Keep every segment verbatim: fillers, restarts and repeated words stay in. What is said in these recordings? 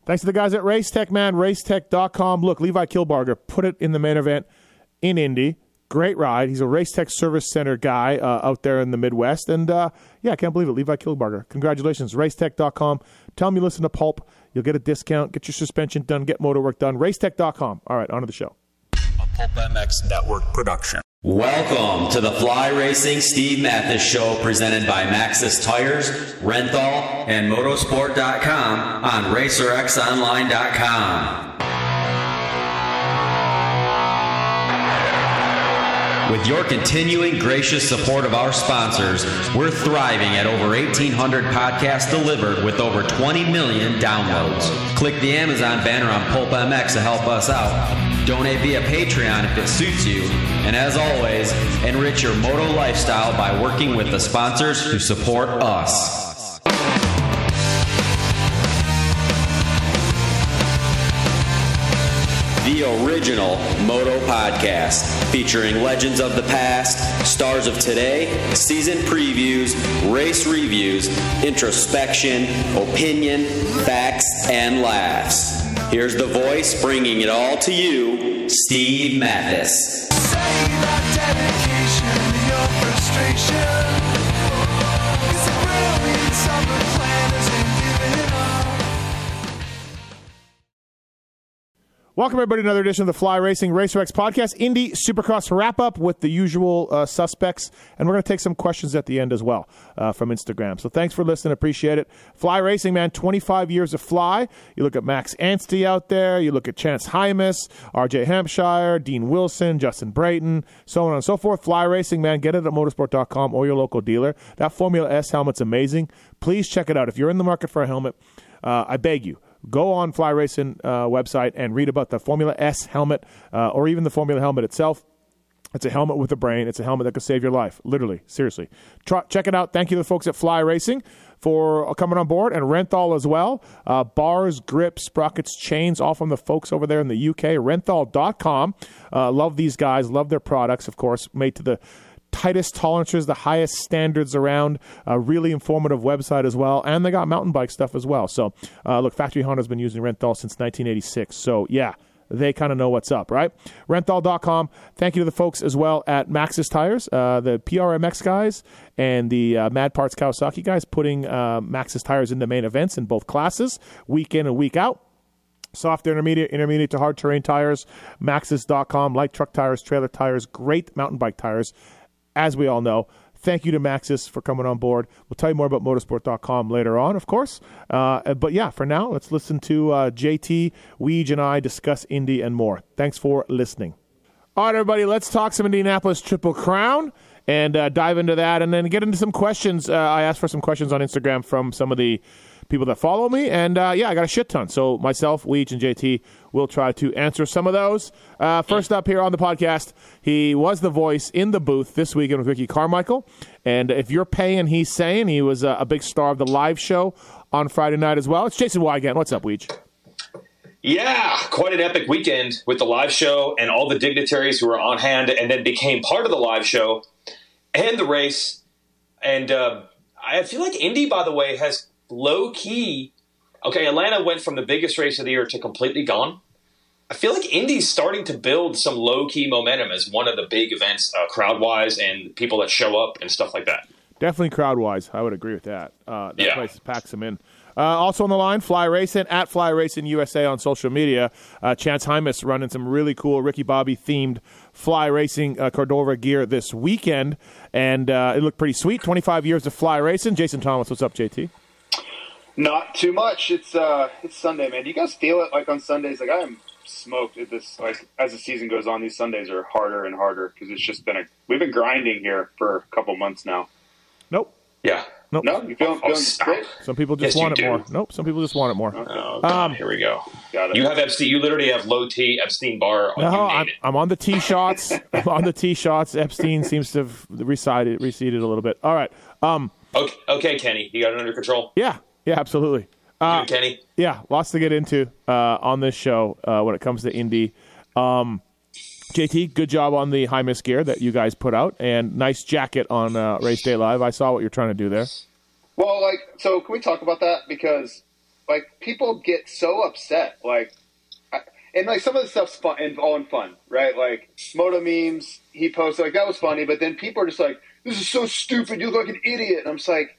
Thanks to the guys at Racetech, man. Racetech dot com. Look, Levi Kilbarger put it in the main event in Indy. Great ride. He's a Racetech Service Center guy uh, out there in the Midwest. And, uh, yeah, I can't believe it. Levi Kilbarger. Congratulations. Racetech dot com. Tell him you listen to Pulp. You'll get a discount. Get your suspension done. Get motor work done. Racetech dot com. All right, on to the show. A Pulp M X Network production. Welcome to the Fly Racing Steve Mathis Show, presented by Maxxis Tires, Renthal, and Motorsport dot com on Racer X Online dot com. With your continuing gracious support of our sponsors, we're thriving at over eighteen hundred podcasts delivered with over twenty million downloads. Click the Amazon banner on Pulp M X to help us out. Donate via Patreon if it suits you. And as always, enrich your moto lifestyle by working with the sponsors who support us. The original Moto Podcast, featuring legends of the past, stars of today, season previews, race reviews, introspection, opinion, facts, and laughs. Here's the voice bringing it all to you, Steve Mathis. Say that dedication, your frustration is a brilliant summer plan isn't giving it up. Welcome, everybody, to another edition of the Fly Racing RacerX podcast, Indy Supercross wrap-up with the usual uh, suspects, and we're going to take some questions at the end as well uh, from Instagram. So thanks for listening. Appreciate it. Fly Racing, man, twenty-five years of fly. You look at Max Anstey out there. You look at Chance Hymas, R J Hampshire, Dean Wilson, Justin Brayton, so on and so forth. Fly Racing, man, get it at motorsport dot com or your local dealer. That Formula S helmet's amazing. Please check it out. If you're in the market for a helmet, uh, I beg you, go on Fly Racing uh, website and read about the Formula S helmet uh, or even the Formula helmet itself. It's a helmet with a brain. It's a helmet that could save your life. Literally. Seriously. Try, check it out. Thank you to the folks at Fly Racing for coming on board, and Renthal as well. Uh, bars, grips, sprockets, chains, all from the folks over there in the U K. Renthal dot com. Uh, love these guys. Love their products, of course, made to the tightest tolerances, the highest standards around. A really informative website as well, and they got mountain bike stuff as well. So, uh, look, Factory Honda's been using Renthal since nineteen eighty-six. So, yeah, they kind of know what's up, right? Renthal dot com. Thank you to the folks as well at Maxxis Tires, uh, the P R M X guys and the uh, Mad Parts Kawasaki guys, putting uh, Maxxis Tires into main events in both classes, week in and week out. Soft to intermediate, intermediate to hard terrain tires, Maxxis dot com, light truck tires, trailer tires, great mountain bike tires. As we all know, thank you to Maxxis for coming on board. We'll tell you more about motorsport dot com later on, of course. Uh, but yeah, for now, let's listen to uh, J T, Weege, and I discuss Indy and more. Thanks for listening. All right, everybody, let's talk some Indianapolis Triple Crown and uh, dive into that and then get into some questions. Uh, I asked for some questions on Instagram from some of the people that follow me, and uh, yeah, I got a shit ton. So myself, Weege, and J T will try to answer some of those. Uh, first up here on the podcast, he was the voice in the booth this weekend with Ricky Carmichael, and if you're paying, he's saying he was a, a big star of the live show on Friday night as well. It's Jason Wygant. What's up, Weege? Yeah, quite an epic weekend with the live show and all the dignitaries who were on hand and then became part of the live show and the race. And uh, I feel like Indy, by the way, has low-key – okay, Atlanta went from the biggest race of the year to completely gone. I feel like Indy's starting to build some low-key momentum as one of the big events uh, crowd-wise and people that show up and stuff like that. Definitely crowd-wise. I would agree with that. Uh, that yeah. place packs them in. Uh, also on the line, Fly Racing, at Fly Racing U S A on social media. Uh, Chance Hymas running some really cool Ricky Bobby-themed Fly Racing uh, Cordova gear this weekend, and uh, it looked pretty sweet. twenty-five years of Fly Racing. Jason Thomas, what's up, J T? Not too much. It's uh, it's Sunday, man. Do you guys feel it like on Sundays? Like I am smoked at this. Like as the season goes on, these Sundays are harder and harder because it's just been a. We've been grinding here for a couple months now. Nope. Yeah. Nope. No, you feeling, feeling oh, great? Some people just yes, want it do. more. Nope. Some people just want it more. Okay. Oh, God, Um, here we go. Got it. You have Epstein. You literally have low T Epstein Barr. On No, you I'm, made it. I'm on the tee shots. I'm on the tee shots. Epstein seems to have receded, receded a little bit. All right. Um. Okay, okay, Kenny, you got it under control. Yeah. Yeah. Absolutely. Uh, you, Kenny. Yeah. Lots to get into uh, on this show uh, when it comes to Indy. Um, J T, good job on the Hymas gear that you guys put out, and nice jacket on uh, Race Day Live. I saw what you're trying to do there. Well, like, so can we talk about that? Because, like people get so upset, like, I, and like some of the stuff's fun and all in fun, right? Like Moto memes, he posted like that was funny, but then people are just like, "This is so stupid. You look like an idiot." And I'm just like,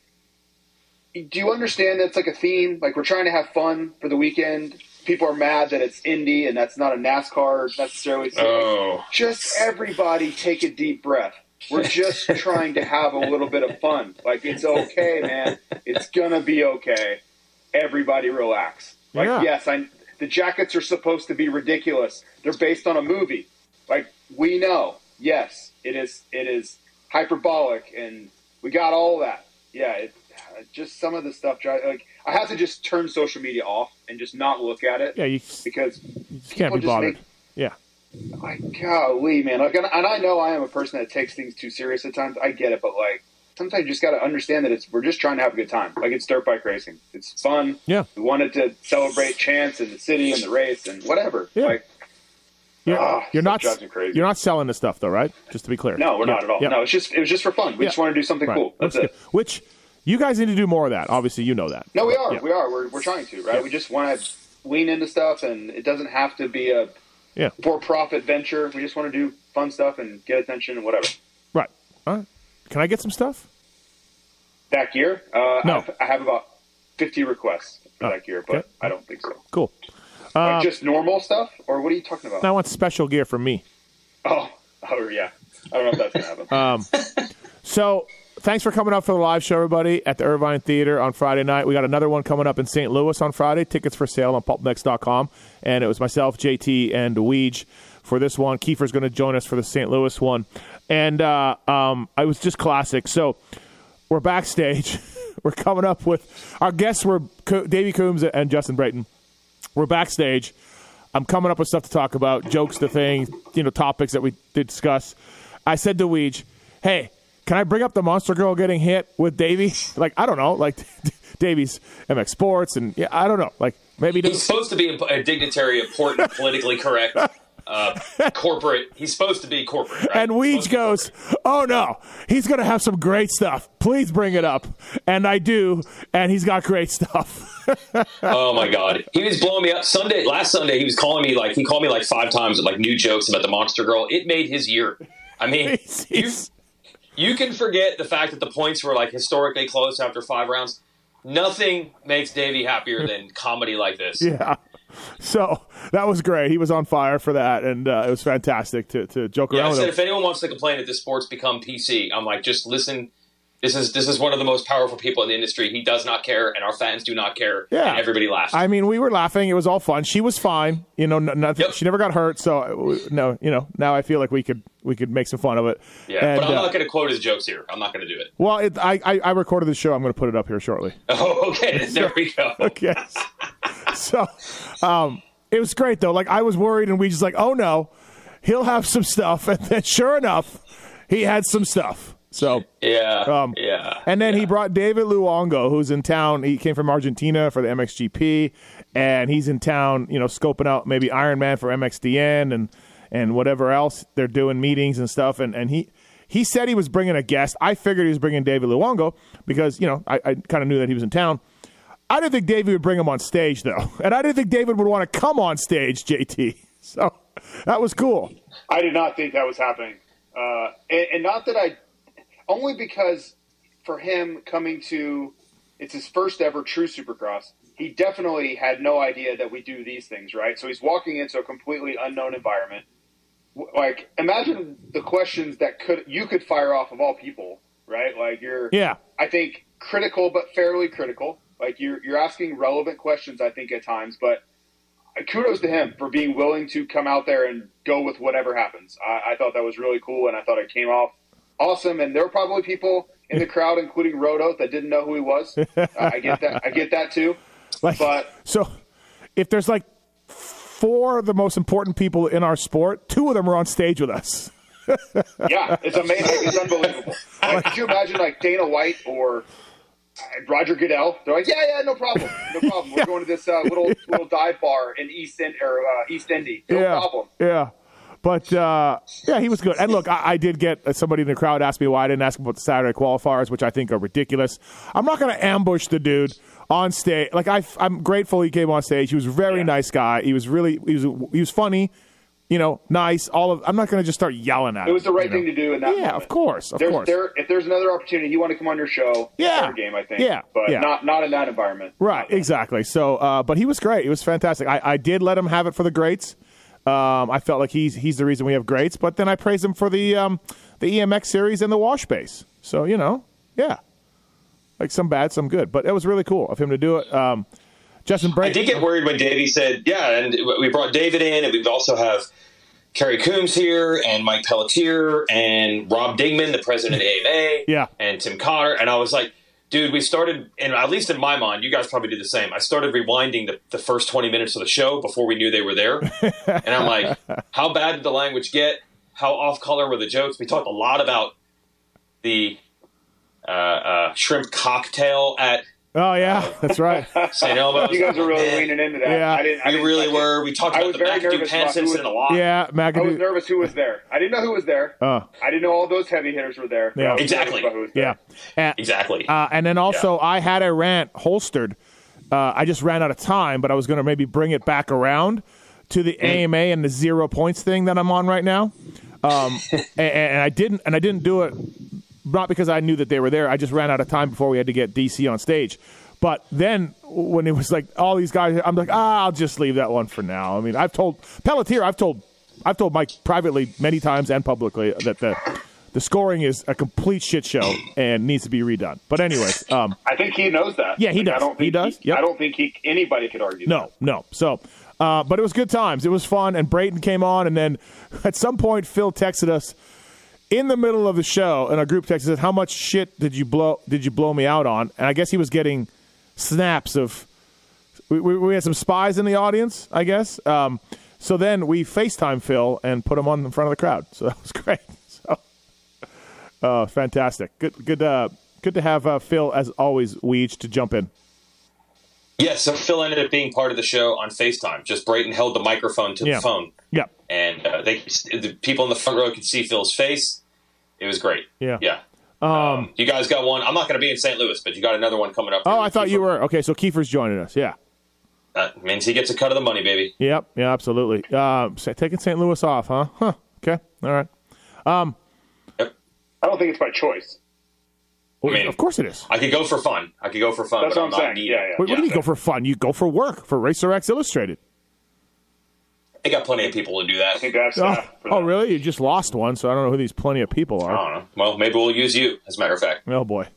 do you understand that's like a theme? Like we're trying to have fun for the weekend. People are mad that it's Indy and that's not a NASCAR necessarily. So Oh. like, just everybody take a deep breath. We're just trying to have a little bit of fun. Like, it's okay, man. It's going to be okay. Everybody relax. Like, Yeah. yes, I, the jackets are supposed to be ridiculous. They're based on a movie. Like, we know. Yes, it is It is hyperbolic, and we got all that. Yeah, it, just some of the stuff. Like, I have to just turn social media off and just not look at it. Yeah, you, Because you just can't be just bothered. make- yeah. Like, golly, man. Like, and, and I know I am a person that takes things too serious at times. I get it, but like, sometimes you just got to understand that it's we're just trying to have a good time. Like, it's dirt bike racing. It's fun. Yeah. We wanted to celebrate Chance and the city and the race and whatever. Yeah. Like, You're, ah, you're stuff not drives me crazy. you're not selling the stuff though, right? Just to be clear. no, we're Yeah. not at all. Yeah. No, it's just it was just for fun. We Yeah. just want to do something Right. cool. That's, it. good. Which you guys need to do more of that. Obviously, you know that. No, we are. Yeah. We are. We're we're trying to, right? Yeah. We just want to lean into stuff, and it doesn't have to be a Yeah. for-profit venture. We just want to do fun stuff and get attention and whatever. Right. All right. Can I get some stuff? That gear? Uh, No. I've, I have about fifty requests for Oh, that gear, but okay. I don't think so. Cool. Like just normal stuff, or what are you talking about? I want special gear from me. Oh, oh yeah. I don't know if that's gonna happen. So, thanks for coming up for the live show, everybody, at the Irvine Theater on Friday night. We got another one coming up in Saint Louis on Friday. Tickets for sale on pulp mex dot com. And it was myself, J T, and Weege for this one. Kiefer's going to join us for the Saint Louis one. And uh, um, it was just classic. So, we're backstage. We're coming up with our guests were Co- Davey Coombs and Justin Brayton. We're backstage. I'm coming up with stuff to talk about, jokes to things, you know, topics that we did discuss. I said to Weege, hey, can I bring up the Monster Girl getting hit with Davey? Like, I don't know. Like, Davey's M X Sports, and yeah, I don't know. Like, maybe He's supposed to be a dignitary, important, politically correct, uh, corporate. He's supposed to be corporate. Right? And Weege goes, oh, no, he's going to have some great stuff. Please bring it up. And I do, and he's got great stuff. Oh my God, he was blowing me up Sunday. Last Sunday, he was calling me like he called me like five times with like new jokes about the Monster Girl. It made his year. I mean, He's- you he's- you can forget the fact that the points were like historically close after five rounds. Nothing makes Davey happier than comedy like this. Yeah. So that was great. He was on fire for that, and uh, it was fantastic to, to joke Yeah, around I with said him. if anyone wants to complain that this sport's become P C, I'm like, just listen. This is this is one of the most powerful people in the industry. He does not care, and our fans do not care. Yeah. And everybody laughs. I mean, we were laughing. It was all fun. She was fine. You know, n- nothing, Yep. she never got hurt. So, uh, no, you know, now I feel like we could we could make some fun of it. yeah, And, but I'm uh, not going to quote his jokes here. I'm not going to do it. Well, it, I, I I recorded the show. I'm going to put it up here shortly. Oh, okay. There we go. Okay. So, um, it was great though. Like I was worried, and we just like, oh no, he'll have some stuff, and then sure enough, he had some stuff. So. Yeah. Um, yeah. And then yeah. he brought David Luongo, who's in town. He came from Argentina for the M X G P, and he's in town, you know, scoping out maybe Ironman for M X D N and and whatever else they're doing, meetings and stuff. And and he he said he was bringing a guest. I figured he was bringing David Luongo because you know I, I kind of knew that he was in town. I didn't think David would bring him on stage though, and I didn't think David would want to come on stage, J T. So that was cool. I did not think that was happening. Uh, and, and not that I, only because for him coming to, it's his first ever true Supercross. He definitely had no idea that we do these things, right? So he's walking into a completely unknown environment. W- Like, imagine the questions that could you could fire off of all people, right? Like you're, Yeah. I think critical, but fairly critical. Like you're you're asking relevant questions, I think at times, but kudos to him for being willing to come out there and go with whatever happens. I, I thought that was really cool, and I thought it came off awesome. And there were probably people in the crowd, including Roto, that didn't know who he was. uh, I get that. I get that too. Like, But so if there's like four of the most important people in our sport, two of them are on stage with us. yeah, it's amazing. It's unbelievable. Like, could you imagine like Dana White or Roger Goodell? They're like, yeah, yeah, no problem, no problem. We're going to this uh, little little dive bar in East End or uh, East Indy. No yeah, problem. Yeah. But, uh, yeah, he was good. And, look, I, I did get uh, somebody in the crowd ask me why I didn't ask him about the Saturday qualifiers, which I think are ridiculous. I'm not going to ambush the dude on stage. Like I, I'm grateful he came on stage. He was a very Yeah. nice guy. He was really, he was, he was funny. You know, nice. All of. I'm not going to just start yelling at him. It was the right you know? thing to do in that Yeah, moment. of course, of there's, course. There, if there's another opportunity, you want to come on your show, Yeah. fair game, I think. Yeah, But yeah. not not in that environment. Right, exactly. So, uh, but he was great. He was fantastic. I, I did let him have it for the greats. Um, I felt like he's he's the reason we have greats. But then I praised him for the um, the E M X series and the wash base. So you know, yeah, like some bad, some good. But it was really cool of him to do it. Um, Justin I Brady. did get worried when Davey said, yeah, and we brought David in, and we also have Kerry Coombs here, and Mike Pelletier, and Rob Dingman, the president of A M A, Yeah. and Tim Cotter. And I was like, dude, we started, and at least in my mind, you guys probably did the same. I started rewinding the, the first twenty minutes of the show before we knew they were there. And I'm like, how bad did the language get? How off color were the jokes? We talked a lot about the uh, uh, shrimp cocktail at Oh yeah, that's right. Saint Elmo's. You guys were really Man, leaning into that. Yeah. I didn't, I We didn't really touch it. were. We talked I about was the very McAdoo nervous about Pants who was- incident a lot. Yeah, I was McAdoo. nervous who was there. I didn't know who was there. Uh, I didn't know all those heavy hitters were there. but Yeah. I was Exactly. nervous about who was there. yeah, and, Exactly. uh, and then also I had a rant holstered. Uh, I just ran out of time, but I was going to maybe bring it back around to the A M A and the zero points thing that I'm on right now. Um, and, and I didn't, and I didn't do it not because I knew that they were there. I just ran out of time before we had to get D C on stage. But then when it was like all these guys, I'm like, ah, I'll just leave that one for now. I mean, I've told Pelletier, I've told, I've told Mike privately many times and publicly that the the scoring is a complete shit show and needs to be redone. But anyways, um, I think he knows that. Yeah, he Like, does. I don't think He does. Yep. I don't think he anybody could argue. no, no. So, uh, but it was good times. It was fun, and Brayton came on, and then at some point Phil texted us in the middle of the show, and our group text said, "How much shit did you blow? Did you blow me out on?" And I guess he was getting snaps of. We, we, we had some spies in the audience, I guess. Um, so then we FaceTime Phil and put him on in front of the crowd. So that was great. So, uh, fantastic. Good, good, uh, good to have uh, Phil as always. Weege to jump in. Yes, so Phil ended up being part of the show on FaceTime. Just Brayton held the microphone to Yeah. the phone, Yeah, and uh, they the people in the front row could see Phil's face. It was great. yeah. Yeah. Um, you guys got one. I'm not going to be in Saint Louis, but you got another one coming up. Oh, here I with thought Kiefer. you were okay. So Kiefer's joining us. Yeah. That means he gets a cut of the money, baby. Yep. Yeah. Absolutely. Uh, sa- taking Saint Louis off, huh? Huh. Okay. All right. Yep. I don't think it's by choice. Well, mean- of course it is. I could go for fun. I could go for fun. That's but what I'm not saying. needed. Yeah, yeah. Wait, what do you mean go for fun? You go for work for Racer X Illustrated. They got plenty of people to do that. I think that's Oh, staff for oh, that. really? You just lost one, so I don't know who these plenty of people I are. don't know. Well, maybe we'll use you, as a matter of fact. Oh boy.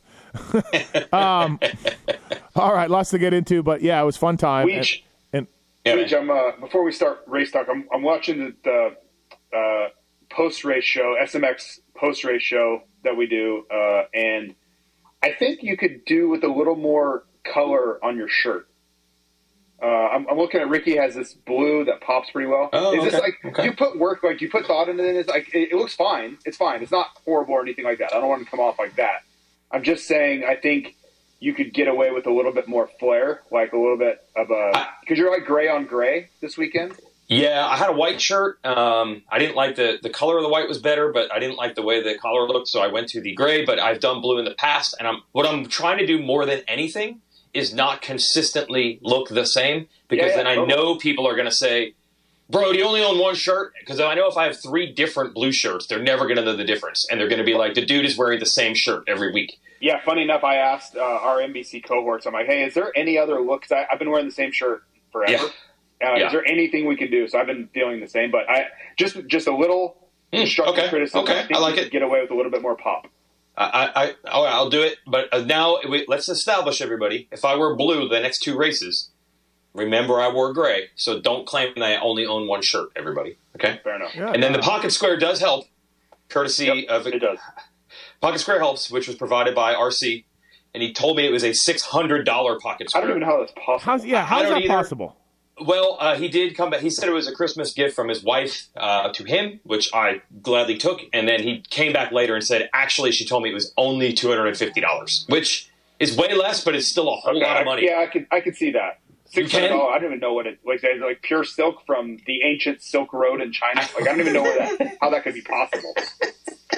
um, all right, lots to get into, but yeah, it was fun time. And, Weege, and Yeah, man. Weege, I'm, uh, before we start race talk, I'm, I'm watching the, the uh, post-race show, S M X post-race show that we do, uh, and I think you could do with a little more color on your shirt. Uh, I'm, I'm looking at Ricky has this blue that pops pretty well. Oh, Is this okay, like okay. you put work like you put thought into it? It's like it, it looks fine. It's fine. It's not horrible or anything like that. I don't want to come off like that. I'm just saying I think you could get away with a little bit more flair, like a little bit of a because you're like gray on gray this weekend. Yeah, I had a white shirt. Um, I didn't like the, the color of the white was better, but I didn't like the way the collar looked, so I went to the gray. But I've done blue in the past, and I'm what I'm trying to do more than anything is not consistently look the same, because Yeah, yeah, then I totally. know people are going to say, bro, do you only own one shirt? Because I know if I have three different blue shirts, they're never going to know the difference, and they're going to be like, the dude is wearing the same shirt every week. Yeah, funny enough, I asked uh, our N B C cohorts. I'm like, hey, is there any other look? 'Cause I, I've been wearing the same shirt forever. Yeah. Uh, Yeah. Is there anything we can do? So I've been feeling the same, but I just just a little constructive okay, criticism. okay, I, think I like you it. could get away with a little bit more pop. I, I, I oh, I'll do it. But uh, now we, let's establish, everybody, if I wear blue the next two races, remember I wore gray. So don't claim that I only own one shirt, everybody. Okay? Fair enough. Yeah. And then the pocket square does help, courtesy Yep, of it does. Pocket Square helps, which was provided by R C. And he told me it was a six hundred dollars pocket I square. don't even know how that's possible. how's yeah? I How's don't that either. possible? Well, uh, he did come back. He said it was a Christmas gift from his wife uh, to him, which I gladly took. And then he came back later and said, actually, she told me it was only two hundred fifty dollars, which is way less, but it's still a whole Okay, lot of I- money. Yeah, I could I could see that. Six hundred can? dollars. I don't even know what it like. It's like pure silk from the ancient Silk Road in China. Like I don't even know where that how that could be possible.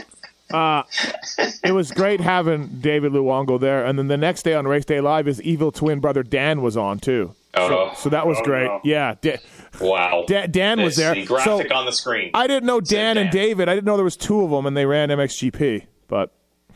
uh, it was great having David Luongo there. And then the next day on Race Day Live, his evil twin brother Dan was on too. Oh, so, so that was oh, great. no. Yeah. Da- wow. Da- Dan was there. The graphic so, on the screen. I didn't know Dan, Dan and David. I didn't know there was two of them, and they ran M X G P. But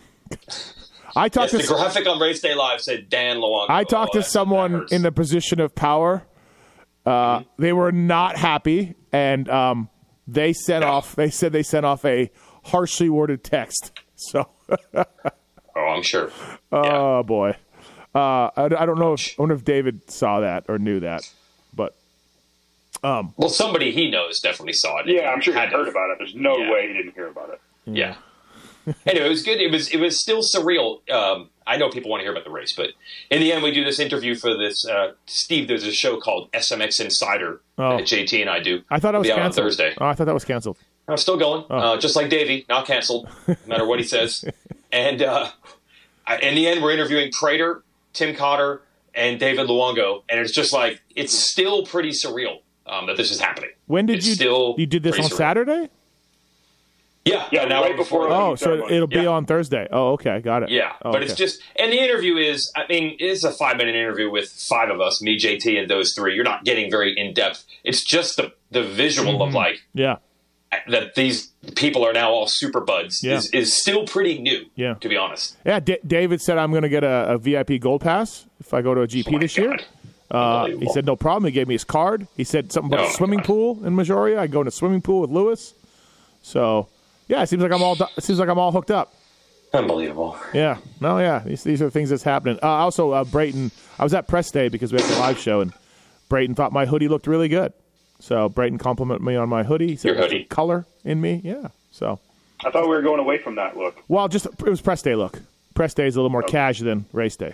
I talked yes, to the graphic on Race Day Live said Dan Luongo. I talked oh, to someone in a position of power. Uh, mm-hmm. They were not happy, and um, they sent No. off. They said they sent off a harshly worded text. So, Oh, I'm sure. oh Yeah. boy, uh, I, I don't know. If, I wonder if David saw that or knew that, but Well, somebody he knows definitely saw it. Yeah, I'm sure he Had heard to- about it. There's no Yeah. way he didn't hear about it. Yeah. Anyway, it was good. It was it was still surreal. Um, I know people want to hear about the race, but in the end, we do this interview for this. Uh, Steve, there's a show called S M X Insider Oh. that J T and I do. I thought it It'll was be out on canceled. Thursday. Oh, I thought that was canceled. I'm still going, uh, just like Davey, not canceled, no matter what he says. And uh, I, in the end, we're interviewing Prater, Tim Cotter, and David Luongo, and it's just like it's still pretty surreal um, that this is happening. When did It's you still you did this pretty on surreal. Saturday? Yeah, Yeah, an hour right before- Oh, so ceremony. it'll be Yeah. on Thursday. Oh, okay, got it. Yeah, Oh, but it's okay. just, and the interview is, I mean, it's a five minute interview with five of us, me, J T, and those three. You're not getting very in depth. It's just the the visual Mm-hmm. of like yeah, that these people are now all super buds Yeah. is, is still pretty new. Yeah. to be honest. yeah. D- David said I'm going to get a, a V I P gold pass if I go to a G P Oh my this year. God. Uh, he Unbelievable. said no problem. He gave me his card. He said something about Oh, a my swimming God. pool in Majoria. I go in a swimming pool with Lewis. So yeah, it seems like I'm all. It seems like I'm all hooked up. Unbelievable. Yeah, no, yeah. These these are things that's happening. Uh, also, uh, Brayton. I was at press day because we had the live show, and Brayton thought my hoodie looked really good. So Brayton complimented me on my hoodie. He said Your there's hoodie. some color in me. Yeah. So I thought we were going away from that look. well, just it was press day look. Press day is a little more cash than race day.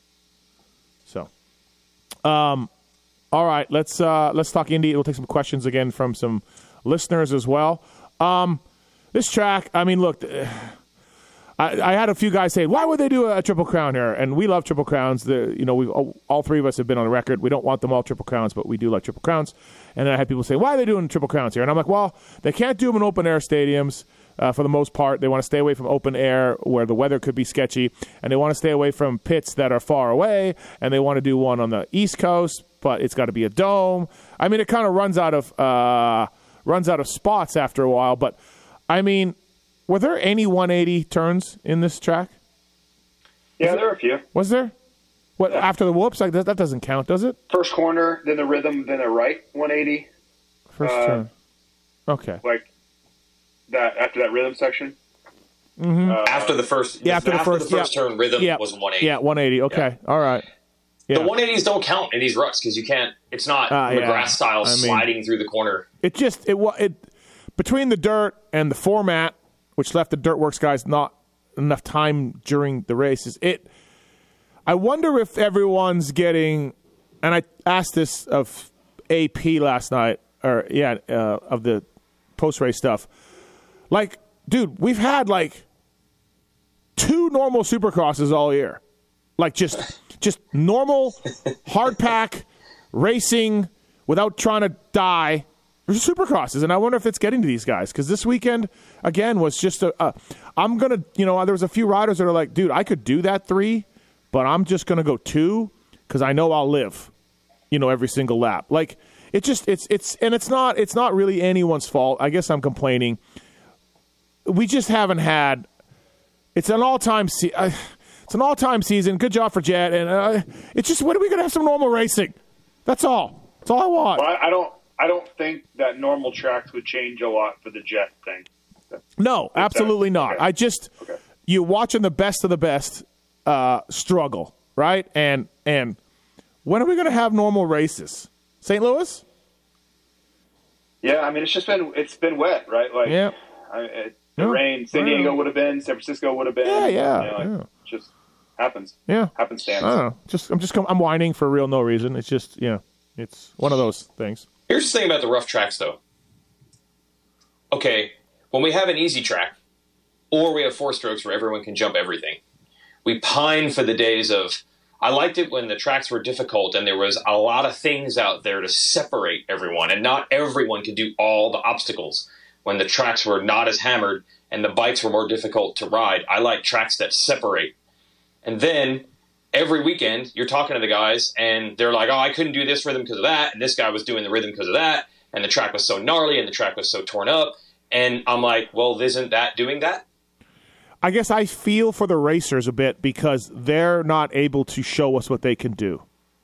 So, um, all right, let's uh, let's talk Indy. We'll take some questions again from some listeners as well. Um, this track, I mean, look, I, I had a few guys say, "Why would they do a, a triple crown here?" And we love triple crowns. The you know we all, all three of us have been on the record. We don't want them all triple crowns, but we do like triple crowns. And then I had people say, "Why are they doing triple crowns here?" And I'm like, "Well, they can't do them in open air stadiums." Uh, for the most part, they want to stay away from open air where the weather could be sketchy, and they want to stay away from pits that are far away, and they want to do one on the East Coast, but it's got to be a dome. I mean, it kind of runs out of uh, runs out of spots after a while. But I mean, were there any one eighty turns in this track? Yeah, there are a few. Was there? What Yeah. after the whoops? Like that, that doesn't count, does it? First corner, then the rhythm, then the right one eighty. First Uh, turn. Okay. Like that after that rhythm section. After the first, Yeah, after the first- first yeah. turn, rhythm Yeah. was one eighty. Yeah, one eighty. Okay. All right. Yeah. The one eighties don't count in these ruts because you can't. It's not Ah, yeah. McGrath style I mean- sliding through the corner. It just it wa- it between the dirt and the format, which left the Dirtworks guys not enough time during the races. It. I wonder if everyone's getting, and I asked this of A P last night, or yeah, uh, of the post race stuff. Like, dude, we've had like two normal Supercrosses all year, like just just normal hard pack racing without trying to die. There's Supercrosses, and I wonder if it's getting to these guys because this weekend again was just a. a I'm gonna, you know, there was a few riders that are like, dude, I could do that three, but I'm just gonna go two because I know I'll live, you know, every single lap. Like it just, it's it's, and it's not, it's not really anyone's fault. I guess I'm complaining. We just haven't had. It's an all-time. Se- uh, it's an all-time season. Good job for Jet, and uh, it's just when are we gonna have some normal racing? That's all. That's all I want. Well, I, I don't. I don't think that normal tracks would change a lot for the jet thing. No, absolutely not. Okay. I just Okay. you watching the best of the best uh, struggle, right? And and when are we going to have normal races? Saint Louis? Yeah, I mean it's just been it's been wet, right? Like Yeah. I, it, the Yeah. rain. San Yeah. Diego would have been. San Francisco would have been. Yeah, yeah, You know, like, yeah. Just happens. Yeah. Happenstance. I don't know. Just I'm just I'm whining for real no reason. It's just yeah, it's one of those things. Here's the thing about the rough tracks, though. Okay, when we have an easy track, or we have four strokes where everyone can jump everything, we pine for the days of, I liked it when the tracks were difficult and there was a lot of things out there to separate everyone, and not everyone could do all the obstacles. when the tracks were not as hammered and the bikes were more difficult to ride. I like tracks that separate. And then every weekend you're talking to the guys and they're like, oh, I couldn't do this rhythm because of that. And this guy was doing the rhythm because of that. And the track was so gnarly and the track was so torn up. And I'm like, well, isn't that doing that? I guess I feel for the racers a bit because they're not able to show us what they can do.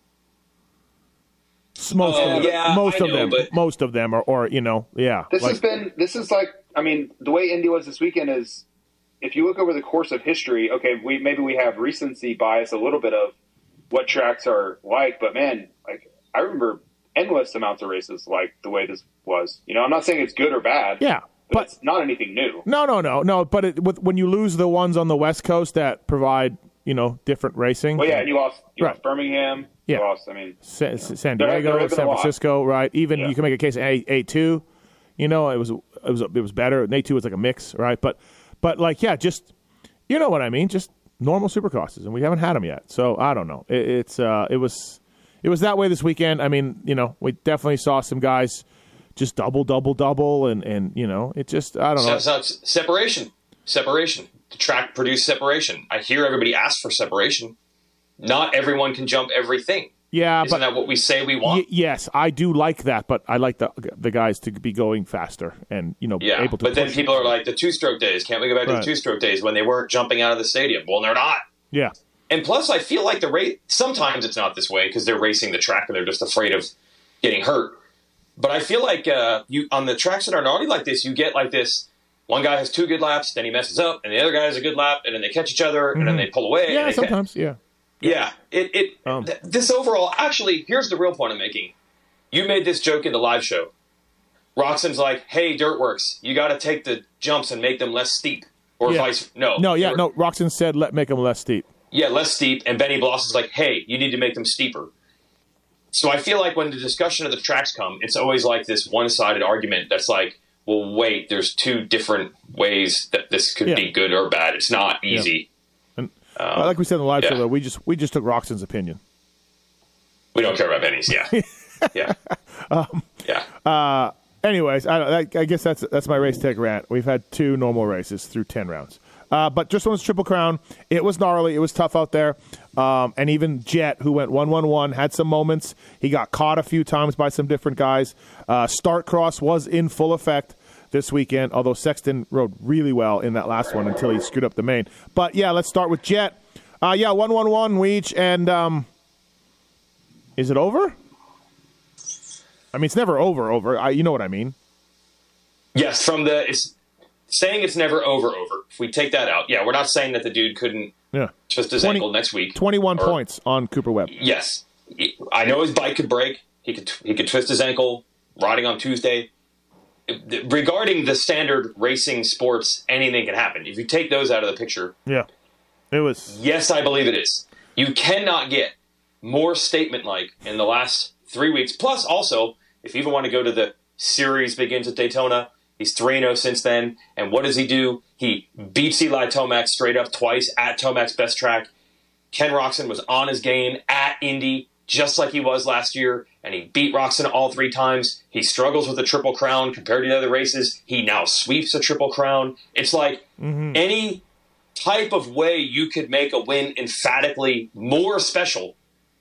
Most Uh, of them, yeah, most I of know, them, but- most of them are, or you know, yeah. This like- has been, this is like, I mean, the way Indy was this weekend is, if you look over the course of history, okay, we maybe we have recency bias a little bit of what tracks are like, but man, like I remember endless amounts of races like the way this was. You know, I'm not saying it's good or bad. Yeah, but, but- it's not anything new. No, no, no, no. But it, with, when you lose the ones on the West Coast that provide, you know, different racing. Well, yeah, and you lost, you Right. lost Birmingham. Yeah. You lost, I mean, Sa- San There- Diego, there have been a San lot. Francisco, right? Even Yeah. you can make a case A A two. You know, it was it was it was better. And A two was like a mix, right? But but like yeah, just you know what I mean? Just normal supercrosses, and we haven't had them yet. So I don't know. It, it's uh, it was it was that way this weekend. I mean, you know, we definitely saw some guys just double, double, double, and and you know, it just I don't know. So, so separation, separation. The track produced separation. I hear everybody ask for separation. Not everyone can jump everything. Yeah, Isn't but that what we say we want? y- yes, I do like that, but I like the the guys to be going faster and you know Yeah, able to. but then push people it. are like, the two-stroke days. Can't we go back to Right. the two-stroke days when they weren't jumping out of the stadium? Well, they're not. yeah, And plus, I feel like the rate, sometimes it's not this way because they're racing the track and they're just afraid of getting hurt. But I feel like uh, you on the tracks that are gnarly like this, you get like this, one guy has two good laps, then he messes up, and the other guy has a good lap, and then they catch each other, and then they pull away. and yeah, they ca- sometimes, yeah. Yeah, it it Um. th- this overall. Actually, here's the real point I'm making. You made this joke in the live show. Roxon's like, "Hey, Dirtworks, you got to take the jumps and make them less steep, or Yeah. vice. No, No, yeah, or- no. Roxon said, "Let make them less steep." yeah, less steep." And Benny Bloss is like, "Hey, you need to make them steeper." So I feel like when the discussion of the tracks come, it's always like this one-sided argument that's like, "Well, wait, there's two different ways that this could Yeah. be good or bad. It's not easy." Uh, like we said in the live yeah. show, though, we just we just took Roxon's opinion. We don't care about Benny's. Yeah, yeah, Um, yeah. Anyways, I, I, I guess that's that's my race tech rant. We've had two normal races through ten rounds, uh, but just one's Triple Crown. It was gnarly. It was tough out there, um, and even Jet, who went one one one, had some moments. He got caught a few times by some different guys. Uh, Start Cross was in full effect this weekend, although Sexton rode really well in that last one until he screwed up the main. But yeah, let's start with Jet. Uh, yeah, one one one Weech, and um, is it over? I mean, it's never over. Over, I, you know what I mean? Yes, from the it's saying it's never over. Over. If we take that out, yeah, we're not saying that the dude couldn't Yeah, twist his twenty ankle next week. twenty-one Or- points on Cooper Webb. Yes, I know his bike could break. He could he could twist his ankle riding on Tuesday. Regarding the standard racing sports, anything can happen. If you take those out of the picture, Yeah, it was. yes, I believe it is. You cannot get more statement-like in the last three weeks. Plus, also, if you even want to go to the series begins at Daytona, he's three and oh since then. And what does he do? He beats Eli Tomac straight up twice at Tomac's best track. Ken Roczen was on his game at Indy, just like he was last year, and he beat Roczen all three times. He struggles with the Triple Crown compared to the other races. He now sweeps a Triple Crown. It's like any type of way you could make a win emphatically more special,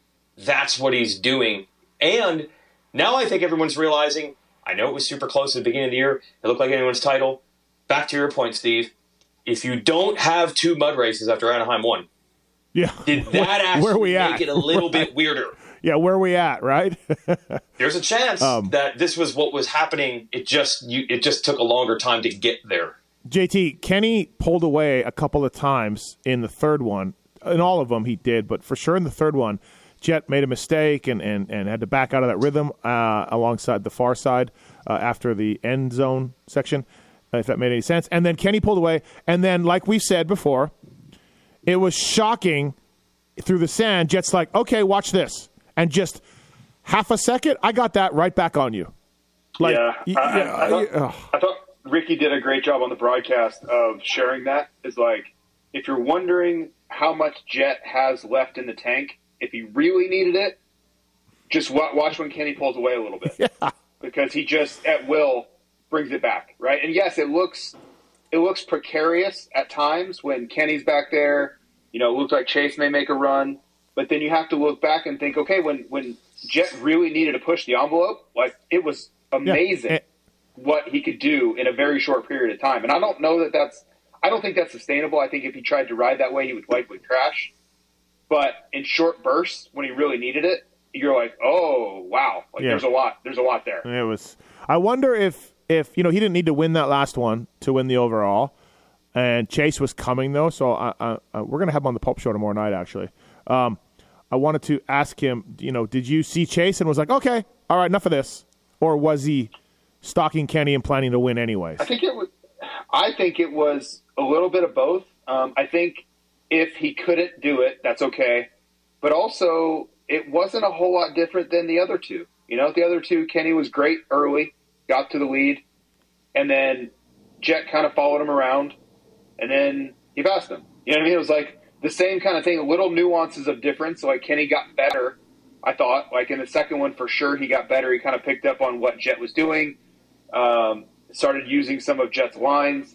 that's what he's doing. And now I think everyone's realizing, I know it was super close at the beginning of the year. It looked like anyone's title. Back to your point, Steve. If you don't have two mud races after Anaheim won, Yeah, did that actually where we make at? it a little bit weirder? Yeah, where are we at? Right? There's a chance Um, that this was what was happening. It just you, it just took a longer time to get there. J T, Kenny pulled away a couple of times in the third one. In all of them, he did, but for sure in the third one, Jet made a mistake and, and, and had to back out of that rhythm uh, alongside the far side uh, after the end zone section, if that made any sense. And then Kenny pulled away. And then, like we said before, it was shocking through the sand. Jet's like, okay, watch this. And just half a second, I got that right back on you. Like, yeah, y- I, I, I, yeah, thought, ugh. I thought Ricky did a great job on the broadcast of sharing that. Is like, if you're wondering how much Jet has left in the tank, if he really needed it, just wa- watch when Kenny pulls away a little bit. Yeah. Because he just, at will, brings it back, right? And yes, it looks it looks precarious at times when Kenny's back there. You know, it looks like Chase may make a run, but then you have to look back and think, okay, when when Jet really needed to push the envelope, like it was amazing yeah. what he could do in a very short period of time. And I don't know that that's I don't think that's sustainable. I think if he tried to ride that way, he would likely crash. But in short bursts, when he really needed it, you're like, oh wow, like yeah. there's a lot, there's a lot there. It was. I wonder if if you know he didn't need to win that last one to win the overall, and Chase was coming though. So I, I, I, we're gonna have him on the Pulp Show tomorrow night. Actually, um, I wanted to ask him. You know, did you see Chase and was like, okay, all right, enough of this, or was he stalking Kenny and planning to win anyways? I think it was. I think it was a little bit of both. Um, I think if he couldn't do it, that's okay, but also it wasn't a whole lot different than the other two. You know, the other two, Kenny was great early, got to the lead, and then Jet kind of followed him around, and then he passed him. You know what I mean? It was like the same kind of thing, little nuances of difference. So like Kenny got better, I thought. Like in the second one, for sure, he got better. He kind of picked up on what Jet was doing, um, started using some of Jet's lines.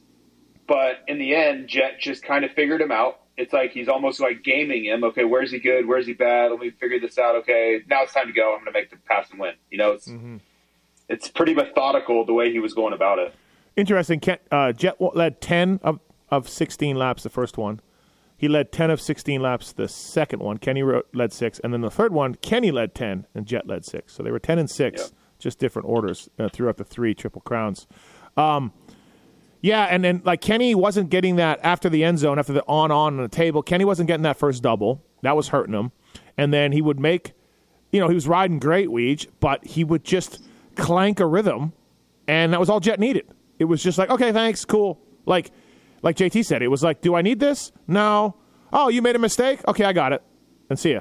But in the end, Jet just kind of figured him out. It's like he's almost like gaming him. Okay, where's he good? Where's he bad? Let me figure this out. Okay, now it's time to go. I'm going to make the pass and win. You know, it's mm-hmm. it's pretty methodical the way he was going about it. Interesting. Uh, Jet led ten of, of sixteen laps the first one. He led ten of sixteen laps the second one. Kenny led six. And then the third one, Kenny led ten and Jet led six. So they were ten and six, yep. just different orders uh, throughout the three Triple Crowns. Um Yeah, and then like Kenny wasn't getting that after the end zone, after the on on on the table. Kenny wasn't getting that first double. That was hurting him. And then he would make, you know, he was riding great, Weege, but he would just clank a rhythm, and that was all Jet needed. It was just like, okay, thanks, cool. Like, like J T said, it was like, do I need this? No. Oh, you made a mistake? Okay, I got it. And see ya.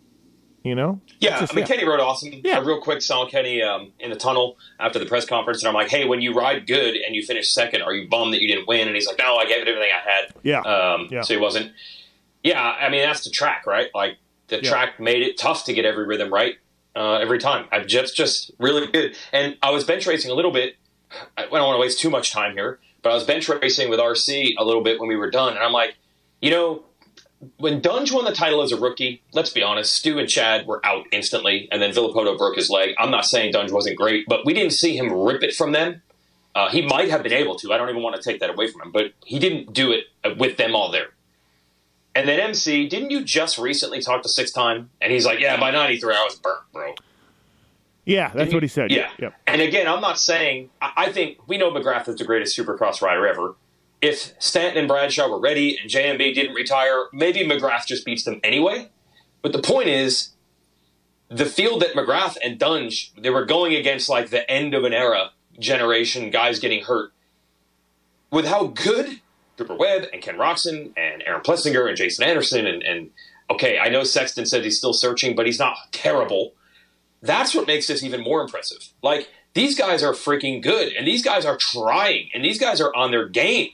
You know? Yeah, just, I mean, yeah. Kenny rode awesome. Yeah. I real quick saw Kenny um, in the tunnel after the press conference, and I'm like, hey, when you ride good and you finish second, are you bummed that you didn't win? And he's like, no, I gave it everything I had. Yeah. Um, yeah. So he wasn't. Yeah, I mean, that's the track, right? Like, the yeah. track made it tough to get every rhythm right uh, every time. I've just, just really good. And I was bench racing a little bit. I don't want to waste too much time here, but I was bench racing with R C a little bit when we were done, and I'm like, you know, when Dunge won the title as a rookie, let's be honest, Stu and Chad were out instantly, and then Villopoto broke his leg. I'm not saying Dunge wasn't great, but we didn't see him rip it from them. Uh, he might have been able to. I don't even want to take that away from him, but he didn't do it with them all there. And then M C, didn't you just recently talk to Six Time? And he's like, yeah, by ninety-three, I was burnt, bro. Yeah, that's what he said. Yeah. yeah. And again, I'm not saying – I think we know McGrath is the greatest Supercross rider ever. If Stanton and Bradshaw were ready and J M B didn't retire, maybe McGrath just beats them anyway. But the point is, the field that McGrath and Dunge, they were going against like the end of an era generation, guys getting hurt. With how good Cooper Webb and Ken Roxon and Aaron Plessinger and Jason Anderson and, and okay, I know Sexton said he's still searching, but he's not terrible. That's what makes this even more impressive. Like, these guys are freaking good, and these guys are trying, and these guys are on their game.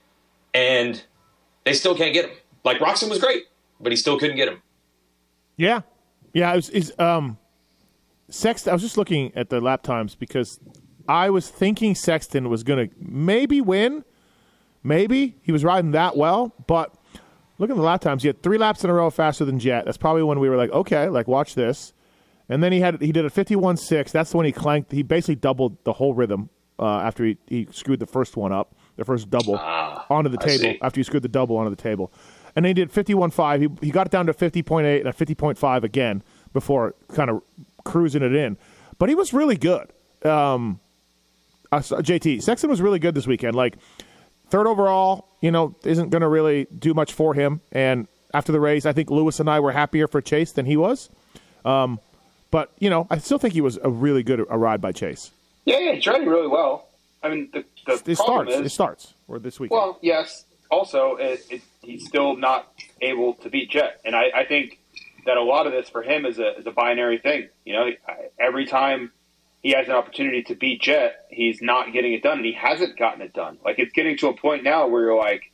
And they still can't get him. Like, Roxon was great, but he still couldn't get him. Yeah. Yeah, it was, it's, um, Sexton, I was just looking at the lap times because I was thinking Sexton was going to maybe win. Maybe. He was riding that well. But look at the lap times. He had three laps in a row faster than Jet. That's probably when we were like, okay, like, watch this. And then he had he did a fifty-one six. That's the one he clanked. He basically doubled the whole rhythm uh, after he, he screwed the first one up. The first double ah, onto the table after he screwed the double onto the table. And then he did fifty-one five. He, he got it down to fifty point eight and a fifty point five again before kind of cruising it in. But he was really good. Um, uh, J T, Sexton was really good this weekend. Like, third overall, you know, isn't going to really do much for him. And after the race, I think Lewis and I were happier for Chase than he was. Um, but, you know, I still think he was a really good a ride by Chase. Yeah, yeah, he's riding really well. I mean, the, the it problem starts. is... It starts. Or this weekend. Well, yes. Also, it, it, he's still not able to beat Jet. And I, I think that a lot of this for him is a, is a binary thing. You know, every time he has an opportunity to beat Jet, he's not getting it done, and he hasn't gotten it done. Like, it's getting to a point now where you're like,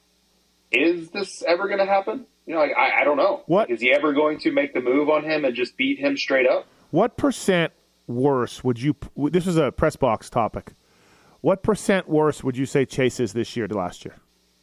is this ever going to happen? You know, like, I, I don't know. What? Like, is he ever going to make the move on him and just beat him straight up? What percent worse would you – this is a press box topic. what percent worse would you say Chase is this year to last year?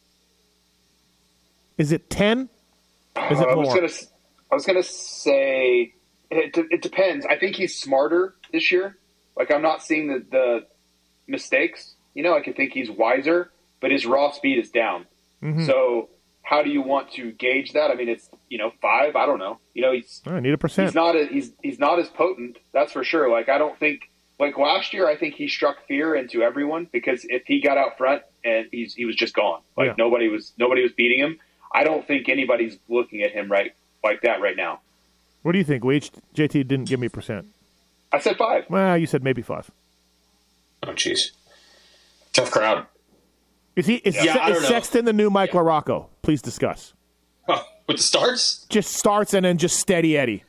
Is it ten? Is it Uh, I more? was gonna, s- I was gonna say it, it depends. I think he's smarter this year. Like I'm not seeing the, the mistakes. You know, I can think he's wiser, but his raw speed is down. Mm-hmm. So how do you want to gauge that? I mean, it's you know five. I don't know. You know, he's I need a percent. he's not a, he's he's not as potent. That's for sure. Like I don't think like last year. I think he struck fear into everyone because if he got out front and he's he was just gone. Like Yeah. nobody was nobody was beating him. I don't think anybody's looking at him right like that right now. What do you think, Weech? J T didn't give me a percent. I said five. Well, you said maybe five. Oh, jeez. Tough crowd. Is he? Is, Yeah, I is don't know. Sexton the new Mike LaRocco? Please discuss. Huh. With the starts? Just starts and then just steady Eddie.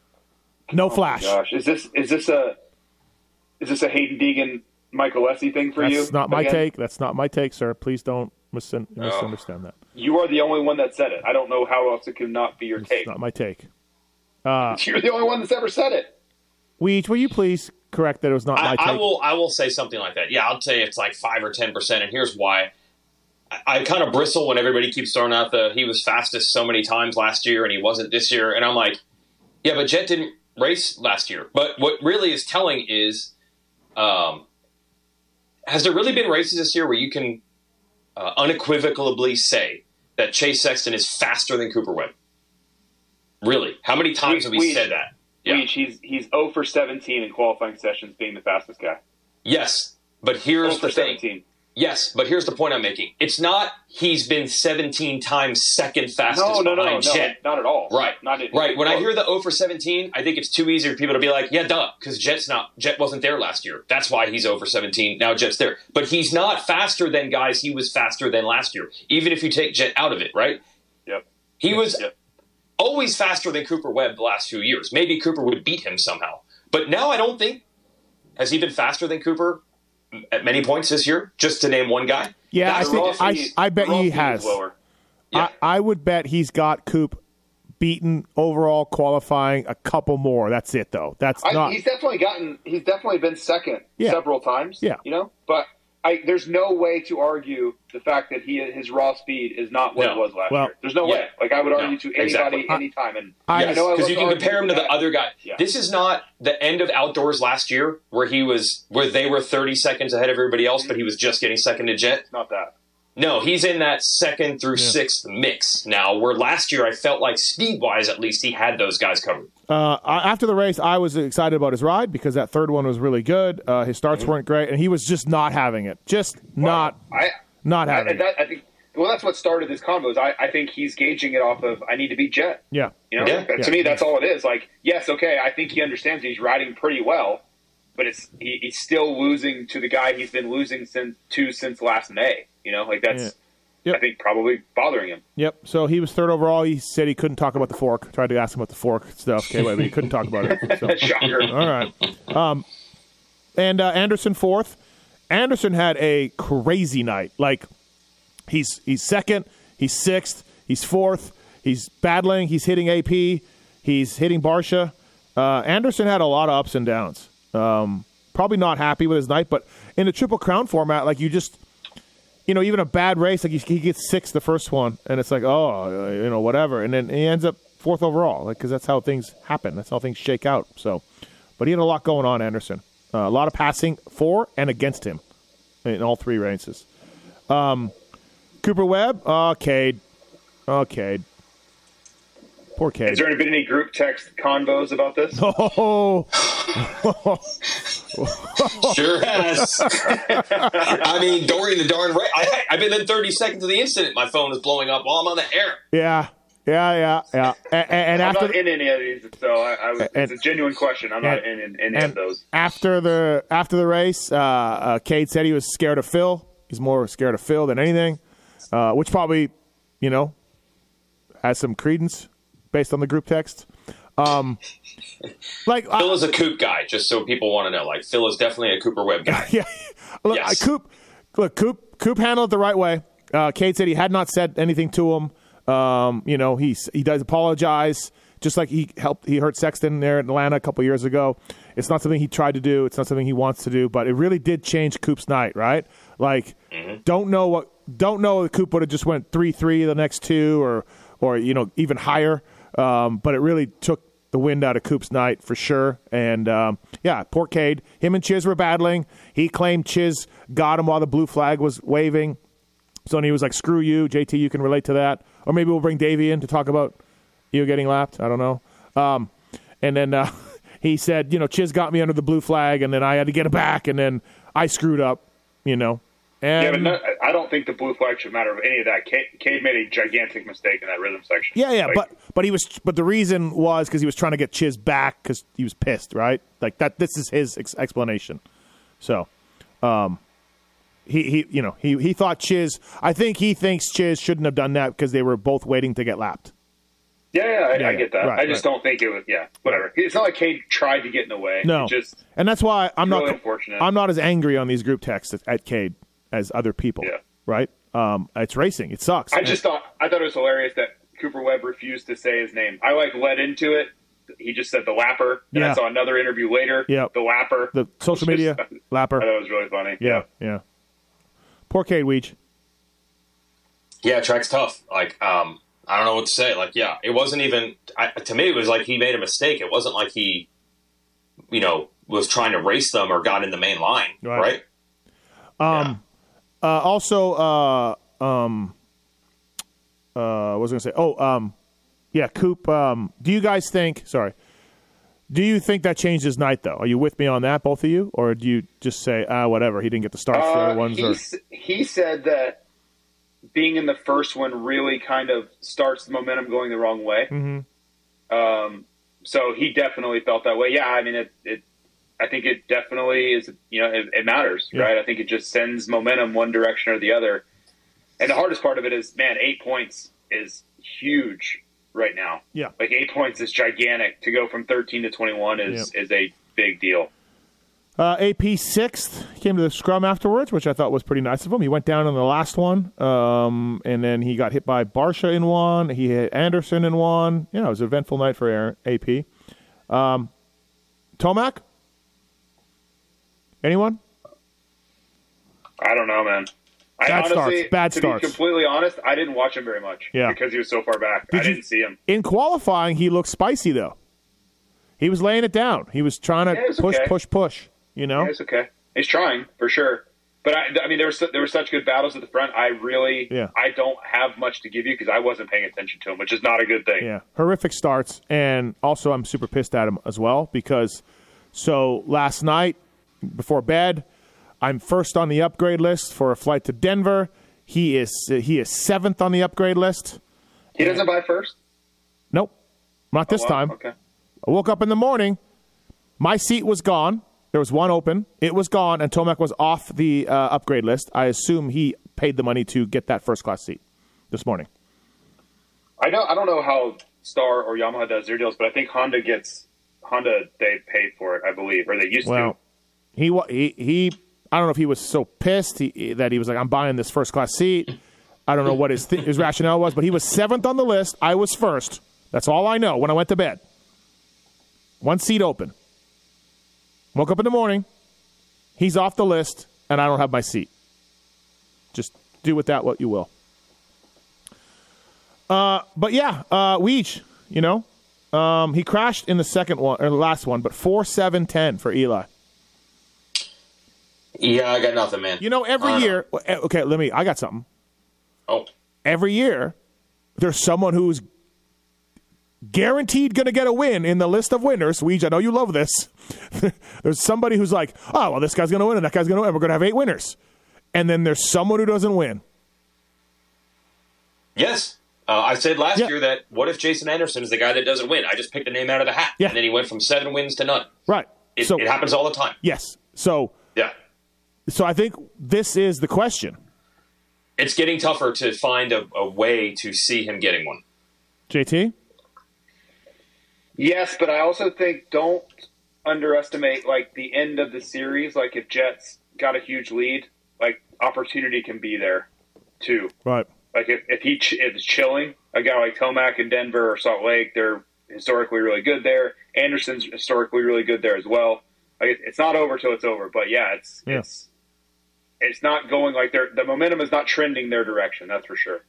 No flash. Gosh, is this is this a is this a Hayden Deegan Michael Lessie thing for That's you? not my again? take. That's not my take, sir. Please don't mis- misunderstand that. You are the only one that said it. I don't know how else it could not be your It's take. not my take. You're the only one that's ever said it. Weech, will you please correct that it was not my I, take? I will. I will say something like that. Yeah, I'll say it's like five or ten percent, and here's why. I, I kind of bristle when everybody keeps throwing out the he was fastest so many times last year and he wasn't this year, and I'm like, yeah, but Jet didn't race last year. But what really is telling is, um, has there really been races this year where you can uh, unequivocally say that Chase Sexton is faster than Cooper Webb? Really? How many times have we We- said that? Yeah. Weech, he's he's zero for seventeen in qualifying sessions, being the fastest guy. Yes, but here's zero for the thing. seventeen. Yes, but here's the point I'm making. It's not he's been seventeen times second fastest No, no, no, no, behind Jet. not at all. Right, not at, right. When I well, hear the zero for seventeen, I think it's too easy for people to be like, yeah, duh, because Jet's not Jet wasn't there last year. That's why he's zero for seventeen. Now Jet's there, but he's not faster than guys he was faster than last year. Even if you take Jet out of it, right? Yep. He was Yep. always faster than Cooper Webb the last few years. Maybe Cooper would beat him somehow, but now I don't think has he been faster than Cooper at many points this year. Just to name one guy. yeah, I That's think raw I, speed- I bet raw he speed is has. lower. Yeah. I, I would bet he's got Coop beaten overall qualifying a couple more. That's it, though. That's I, not. he's definitely gotten. He's definitely been second Yeah. several times. Yeah. You know, but I, there's no way to argue the fact that he his raw speed is not what No. it was last Well, year. There's no yeah. way. Like I would argue No, to anybody exactly. anytime. And I- I know I Because love you to can argue compare him to the that. other guy. Yeah. This is not the end of outdoors last year where he was where they were thirty seconds ahead of everybody else, but he was just getting second to Jet. It's not that. No, he's in that second through sixth mix now. Where last year I felt like speed wise, at least he had those guys covered. Uh, I- after the race, I was excited about his ride because that third one was really good. Uh, his starts Mm-hmm. weren't great, and he was just not having it. Just not, I not I, having it. that, I think. Well, that's what started this convo. Is I, I think he's gauging it off of I need to beat Jet. Yeah. You know, Yeah. to Yeah. me, that's all it is. Like, yes, okay, I think he understands he's riding pretty well, but it's he, he's still losing to the guy he's been losing since to since last May. You know, like that's Yeah. Yep. I think probably bothering him. Yep. So he was third overall. He said he couldn't talk about the fork. Tried to ask him about the fork stuff. Okay, but he couldn't talk about it. So. Shocker. All right. Um, and uh, Anderson fourth. Anderson had a crazy night. Like he's he's second, he's sixth, he's fourth, he's battling, he's hitting A P, he's hitting Barsha. Uh, Anderson had a lot of ups and downs. Um, probably not happy with his night, but in the Triple Crown format, like you just, you know, even a bad race, like he, he gets sixth the first one, and it's like, oh, uh, you know, whatever, and then he ends up fourth overall, like because that's how things happen. That's how things shake out. So, but he had a lot going on, Anderson. Uh, a lot of passing for and against him in all three races. Um, Cooper Webb, oh, Cade. Oh, Cade. Poor Cade. Has there been any group text convos about this? Oh, Sure has. I mean, Dorian the darn right. I, I've been in thirty seconds of the incident. My phone is blowing up while I'm on the air. yeah. Yeah, yeah, yeah. And, and I'm after not in any of these, so I, I was, And- it's a genuine question. I'm not and- in, in any and of those. after the after the race, uh, uh, Cade said he was scared of Phil. He's more scared of Phil than anything, uh, which probably, you know, has some credence based on the group text. Um, like, I- Phil is a Coop guy, just so people want to know. Like, Phil is definitely a Cooper Webb guy. yeah, look, Yes. uh, Coop, look, Coop, Coop handled it the right way. Uh, Cade said he had not said anything to him. Um, you know, he he does apologize just like he helped, he hurt Sexton there in Atlanta a couple years ago. It's not something he tried to do. It's not something he wants to do, but it really did change Coop's night, right? Like, mm-hmm. don't know what, don't know if Coop would have just went three three the next two or, or you know, even higher. Um, but it really took the wind out of Coop's night for sure. And, um, yeah, poor Cade. Him and Chiz were battling. He claimed Chiz got him while the blue flag was waving. So then he was like, screw you. J T, you can relate to that. Or maybe we'll bring Davey in to talk about you getting lapped. I don't know. Um, and then uh, he said, you know, Chiz got me under the blue flag, and then I had to get it back, and then I screwed up, you know. And yeah, but no, I don't think the blue flag should matter of any of that. Cade, Cade made a gigantic mistake in that rhythm section. Yeah, yeah, like, but but he was, but the reason was because he was trying to get Chiz back because he was pissed, right? Like that. This is his ex- explanation. So, um, he he, you know, he he thought Chiz. I think he thinks Chiz shouldn't have done that because they were both waiting to get lapped. Yeah, yeah, I, yeah, I get that. right, I just right. don't think it was. Yeah, whatever. It's not like Cade tried to get in the way. No, it just and that's why I'm really not. Unfortunate. I'm not as angry on these group texts at, at Cade as other people. Yeah. Right. Um, it's racing. It sucks. I just thought I thought it was hilarious that Cooper Webb refused to say his name. I like led into it. He just said the Lapper. And Yeah. I saw another interview later. Yeah. The Lapper. The social media Just, Lapper. I thought it was really funny. Yeah, yeah. Poor Cade Weech. Yeah, track's tough. Like, um, I don't know what to say. Like, yeah, it wasn't even I, to me. It was like he made a mistake. It wasn't like he, you know, was trying to race them or got in the main line, Right. right? Um. Uh, also, uh, um, uh, what was I going to say? Oh, um, yeah, Coop. Um, do you guys think? Sorry. Do you think that changed his night, though? Are you with me on that, both of you, or do you just say, ah, whatever? He didn't get the start for the Uh, other ones. he, Or s- he said that being in the first one really kind of starts the momentum going the wrong way. Mm-hmm. Um, so he definitely felt that way. Yeah, I mean, it. it I think it definitely is. You know, it, it matters, Yeah. right? I think it just sends momentum one direction or the other. And the hardest part of it is, man, eight points is huge right now. Yeah. Like eight points is gigantic. To go from thirteen to twenty-one is is a big deal. Uh, A P sixth came to the scrum afterwards, which I thought was pretty nice of him. He went down in the last one, um, and then he got hit by Barsha in one. He hit Anderson in one. Yeah, it was an eventful night for Aaron, A P. Um, Tomac? Anyone? I don't know, man. I Bad honestly, starts. Bad to starts. be completely honest, I didn't watch him very much. Yeah. Because he was so far back. Did I you- didn't see him. In qualifying, he looked spicy, though. He was laying it down. He was trying to Yeah, it was push, okay. push, push, you know? Yeah, it's okay. He's trying for sure. But I, I mean, there were su- there were such good battles at the front. I really, Yeah. I don't have much to give you because I wasn't paying attention to him, which is not a good thing. Yeah, horrific starts, and also I'm super pissed at him as well because so last night before bed, I'm first on the upgrade list for a flight to Denver. He is he is seventh on the upgrade list. He doesn't buy first. Nope, not this Oh, wow. time. Okay. I woke up in the morning, my seat was gone. There was one open. It was gone, and Tomac was off the uh, upgrade list. I assume he paid the money to get that first class seat this morning. I don't I don't know how Star or Yamaha does their deals, but I think Honda gets Honda. They pay for it, I believe, or they used Well, to. he wa- he he. I don't know if he was so pissed he, that he was like, "I'm buying this first class seat." I don't know what his th- his rationale was, but he was seventh on the list. I was first. That's all I know. When I went to bed, one seat open. Woke up in the morning. He's off the list, and I don't have my seat. Just do with that what you will. Uh, but yeah, uh, Weech, you know, um, he crashed in the second one or the last one, but four seven ten for Eli. Yeah, I got nothing, man. You know, every I don't year. Okay, let me. I got something. Oh, Every year, there's someone who's guaranteed going to get a win in the list of winners. Weege, I know you love this. There's somebody who's like, oh, well, this guy's going to win and that guy's going to win. We're going to have eight winners. And then there's someone who doesn't win. yes. Uh, I said last Yeah. year that what if Jason Anderson is the guy that doesn't win? I just picked a name out of the hat. Yeah. And then he went from seven wins to none. Right. It, so it happens all the time. yes. So Yeah. so I think this is the question. It's getting tougher to find a, a way to see him getting one. J T? Yes, but I also think don't underestimate like the end of the series. Like if Jets got a huge lead, like opportunity can be there too. Right. Like if, if he ch- if it's chilling, a guy like Tomac in Denver or Salt Lake, they're historically really good there. Anderson's historically really good there as well. Like, it's not over till it's over. But yeah, it's Yeah. it's it's not going like they're the momentum is not trending their direction. That's for sure.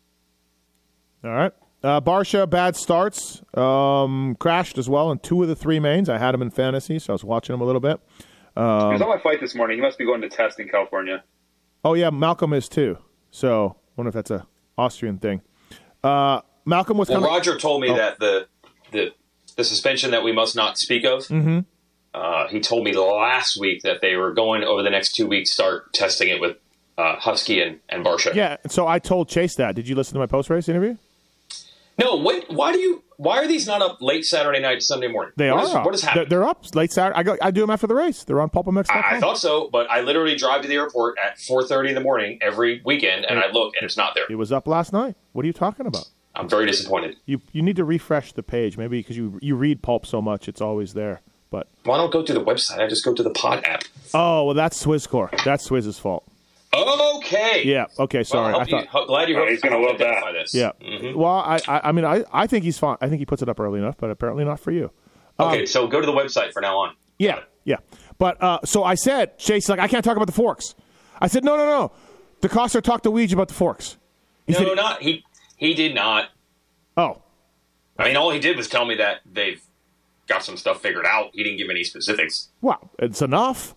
All right. Uh, Barsha, bad starts. Um, crashed as well in two of the three mains. I had him in fantasy, so I was watching him a little bit. he was on my flight this morning. He must be going to test in California. Oh, yeah, Malcolm is too. So I wonder if that's a Austrian thing. Uh, Malcolm was Well, coming. Roger told me Oh. that the, the the suspension that we must not speak of. Mhm. Uh, he told me last week that they were going over the next two weeks start testing it with uh, Husky and, and Barsha. Yeah, so I told Chase that. Did you listen to my post-race interview? No, wait. Why do you? Why are these not up late Saturday night, Sunday morning? They what are is, up. What is happening? They're, they're up late Saturday. I, go, I do them after the race. They're on pulp m x dot com. I, I thought so, but I literally drive to the airport at four thirty in the morning every weekend, and I look, and it's not there. It was up last night. What are you talking about? I'm very disappointed. You you need to refresh the page, maybe because you you read pulp so much, it's always there. But Why don't go to the website? I just go to the pod app. oh well, that's Swisscore. That's Swizz's fault. Okay. Yeah. Okay. Well, Sorry. I I hope you, thought. ho- glad you. Oh, hope- he's gonna hope you love that. identify This. Yeah. Mhm. Well, I, I I mean I I think he's fine. I think he puts it up early enough, but apparently not for you. Okay, so go to the website from now on. Yeah. Yeah. But uh, so I said, Chase, like I can't talk about the forks. I said, no, no, no. DeCoster talked to Weege about the forks. He No, said, not he. He did not. oh, I mean, all he did was tell me that they've got some stuff figured out. He didn't give any specifics. wow, it's enough.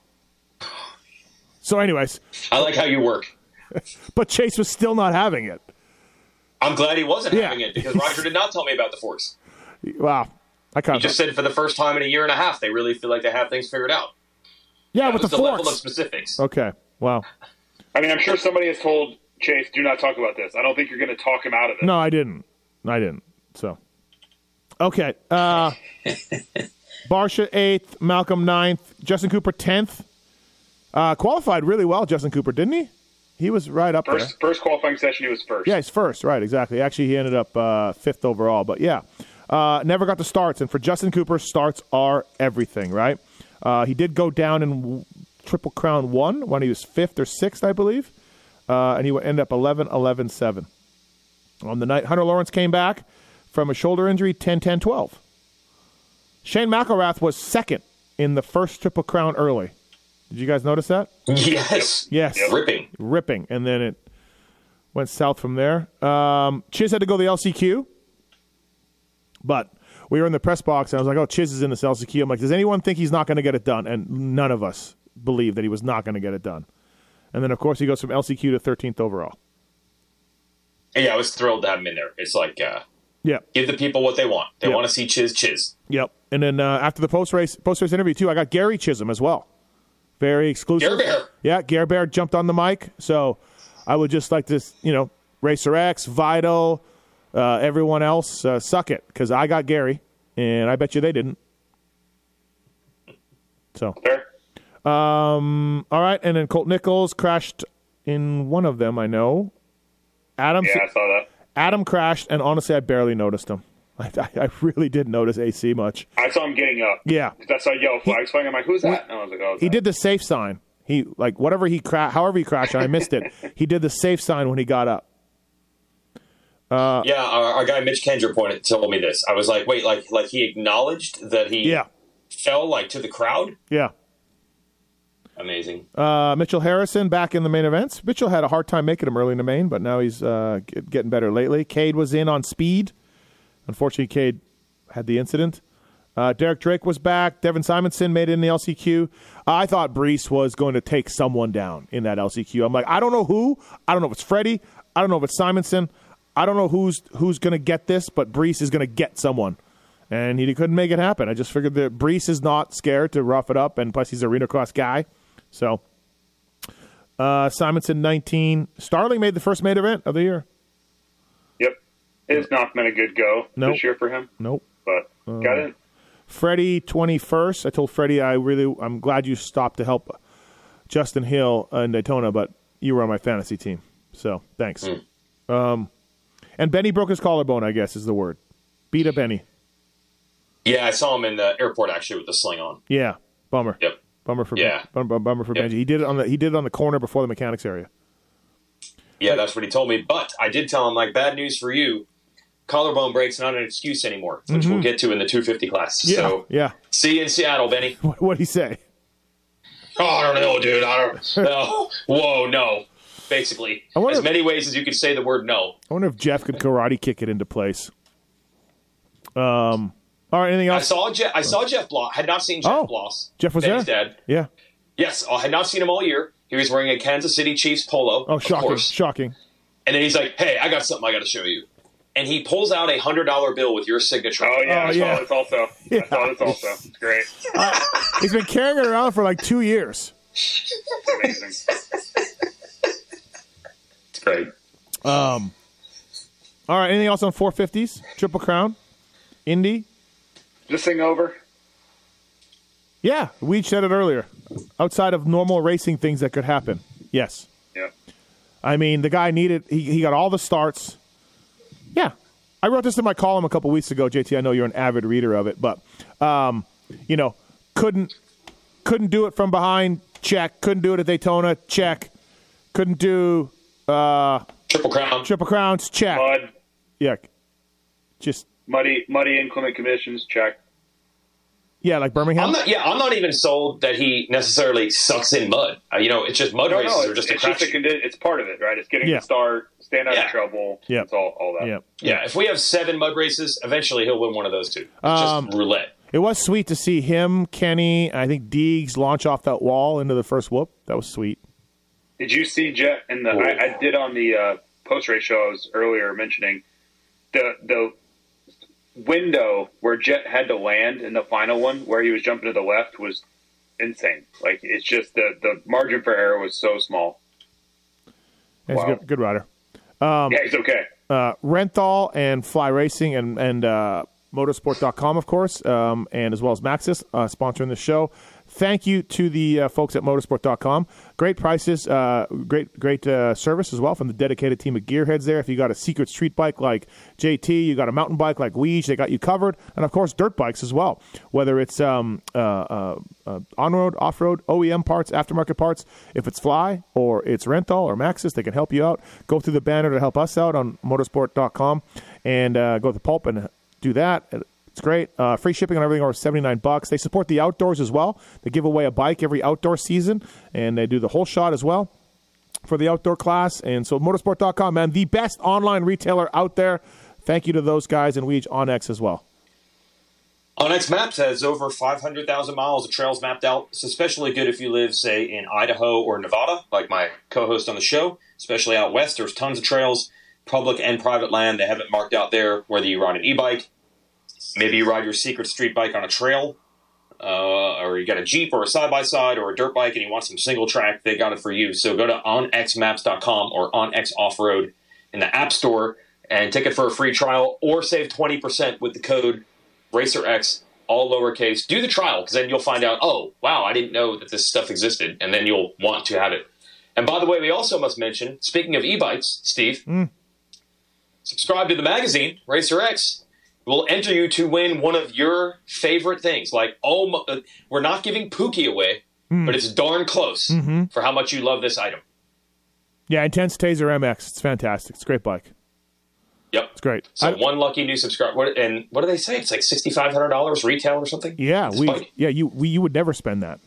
So, anyways, I like how you work. but Chase was still not having it. I'm glad he wasn't Yeah. having it because Roger did not tell me about the forks. Wow, I kind He of just said for the first time in a year and a half, they really feel like they have things figured out. yeah That with was the the level of forks. specifics. Okay, wow. I mean, I'm sure somebody has told Chase, do not talk about this. I don't think you're going to talk him out of it. No, I didn't. I didn't. So, okay. Uh, Barsha eighth, Malcolm ninth, Justin Cooper tenth. Uh, qualified really well, Justin Cooper, didn't he? He was right up there. First, first qualifying session, he was first. Yeah, he's first, right, exactly. Actually, he ended up uh, fifth overall, but yeah. Uh, never got the starts, and for Justin Cooper, starts are everything, right? Uh, he did go down in w- Triple Crown one when he was fifth or sixth, I believe, uh, and he would end up eleven eleven seven. On the night, Hunter Lawrence came back from a shoulder injury, ten ten twelve. Shane McElrath was second in the first Triple Crown early. Did you guys notice that? Yes. Yes. Ripping. Ripping, and then it went south from there. Um, Chiz had to go the L C Q, but we were in the press box, and I was like, oh, Chiz is in this L C Q. I'm like, does anyone think he's not going to get it done? And none of us believed that he was not going to get it done. And then, of course, he goes from L C Q to thirteenth overall. Yeah, I was thrilled to have him in there. It's like, uh, Yeah. give the people what they want. They Yeah. want to see Chiz Chiz. Yep. And then uh, after the post-race post-race interview, too, I got Gary Chisholm as well. Very exclusive. Gare Bear. Yeah, Gare Bear jumped on the mic. So I would just like to, you know, Racer X, Vital, uh, everyone else, uh, suck it, because I got Gary, and I bet you they didn't. So, Fair. um, all right, and then Colt Nichols crashed in one of them, I know. Adam, Yeah, I saw that. Adam crashed, and honestly, I barely noticed him. I, I really didn't notice A C much. I saw him getting up. Yeah. That's how yellow flags flying. I'm like, who's that? And I was like, oh, He did the safe sign. He like whatever he cra- however he crashed, and I missed it. He did the safe sign when he got up. yeah, our, our guy Mitch Kendra pointed told me this. I was like, wait, like like he acknowledged that he Yeah, fell like to the crowd? yeah. Amazing. Uh, Mitchell Harrison back in the main events. Mitchell had a hard time making him early in the main, but now he's uh, get, getting better lately. Cade was in on speed. Unfortunately, Cade had the incident. Uh, Derek Drake was back. Devin Simonson made it in the L C Q. Uh, I thought Brees was going to take someone down in that L C Q. I'm like, I don't know who. I don't know if it's Freddie. I don't know if it's Simonson. I don't know who's who's going to get this, but Brees is going to get someone. And he couldn't make it happen. I just figured that Brees is not scared to rough it up, and plus he's an arena cross guy. So, uh, Simonson nineteen. Starling made the first main event of the year. Yep. It's not been a good go Nope. this year for him, Nope. but got in. Freddie twenty-first. I told Freddie I really I'm glad you stopped to help Justin Hill in Daytona, but you were on my fantasy team, so thanks. Mm. Um, and Benny broke his collarbone, I guess is the word. Beat a Benny. Yeah, I saw him in the airport actually with the sling on. Yeah, bummer. Yep. Bummer for Yeah. bummer, bummer for Yep. Benji. He did it on the he did it on the corner before the mechanics area. Yeah, that's what he told me. But I did tell him, like, bad news for you. collarbone break's not an excuse anymore, which mm-hmm. we'll get to in the two fifty class. Yeah, so, yeah. See you in Seattle, Benny. What'd he say? Oh, I don't know, dude. I don't know. Whoa, no. Basically, as if, many ways as you could say the word no. I wonder if Jeff could karate kick it into place. Um. All right, anything else? I saw Jeff. I saw Jeff Bloss. Had not seen Jeff oh, Bloss. Jeff was Benny's there. Dad. Yeah. Yes, I had not seen him all year. He was wearing a Kansas City Chiefs polo. Oh, shocking! Of course. Shocking. And then he's like, "Hey, I got something I got to show you." And he pulls out a hundred dollar bill with your signature. Oh yeah, oh, I yeah. saw this also. Yeah. I saw this also. It's great. Uh, he's been carrying it around for like two years. It's amazing. It's great. Um. All right. Anything else on four fifties? Triple Crown, Indy. This thing over. Yeah, we said it earlier. Outside of normal racing things that could happen, yes. Yeah. I mean, the guy needed. He he got all the starts. Yeah, I wrote this in my column a couple weeks ago, J T. I know you're an avid reader of it, but um, you know, couldn't couldn't do it from behind. Check. Couldn't do it at Daytona. Check. Couldn't do uh, Triple Crown. Triple Crowns. Check. Mud. Yeah. Just muddy, muddy inclement conditions. Check. Yeah, like Birmingham. I'm not, yeah, I'm not even sold that he necessarily sucks in mud. Uh, you know, it's just mud no, races no, are just it's a just a condi- It's part of it, right? It's getting yeah. the start, staying out yeah. of trouble. Yeah, it's all all that. Yeah. yeah, if we have seven mud races, eventually he'll win one of those two. It's um, just roulette. It was sweet to see him, Kenny, and I think Deegs launch off that wall into the first whoop. That was sweet. Did you see Jet? And the I, I did on the uh, post race show I was earlier mentioning the the. window where Jet had to land in the final one where he was jumping to the left was insane. Like, it's just the, the margin for error was so small. He's wow. a good, good rider. Um, yeah, he's okay. Uh, Renthal and Fly Racing and, and uh, motorsport dot com, of course, um, and as well as Maxxis uh, sponsoring the show. Thank you to the uh, folks at motorsport dot com. Great prices, uh, great great uh, service as well from the dedicated team of gearheads there. If you got a secret street bike like J T, you got a mountain bike like Weege, they got you covered. And, of course, dirt bikes as well, whether it's um, uh, uh, uh, on-road, off-road, O E M parts, aftermarket parts. If it's Fly or it's Renthal or Maxxis, they can help you out. Go through the banner to help us out on motorsport dot com and uh, go to the Pulp and do that. It's great. Uh, free shipping on everything over seventy-nine bucks. They support the outdoors as well. They give away a bike every outdoor season, and they do the whole shot as well for the outdoor class. And so motorsport dot com, man, the best online retailer out there. Thank you to those guys and Weege OnX as well. OnX Maps has over five hundred thousand miles of trails mapped out. It's especially good if you live, say, in Idaho or Nevada, like my co-host on the show, especially out west. There's tons of trails, public and private land. They have it marked out there, whether you ride an e-bike, maybe you ride your secret street bike on a trail, uh, or you got a Jeep or a side-by-side or a dirt bike and you want some single track, they got it for you. So go to on x maps dot com or OnX Off-Road in the App Store and take it for a free trial or save twenty percent with the code RacerX, all lowercase. Do the trial because then you'll find out, oh, wow, I didn't know that this stuff existed, and then you'll want to have it. And by the way, we also must mention, speaking of e-bikes, Steve, mm. subscribe to the magazine, RacerX. Will enter you to win one of your favorite things. Like, oh, uh, we're not giving Pookie away, mm. but it's darn close mm-hmm. for how much you love this item. Yeah, Intense Taser M X. It's fantastic. It's a great bike. Yep. It's great. So I, one lucky new subscriber. What, and what do they say? It's like six thousand five hundred dollars retail or something? Yeah, it's we. funny. Yeah, you we, you would never spend that.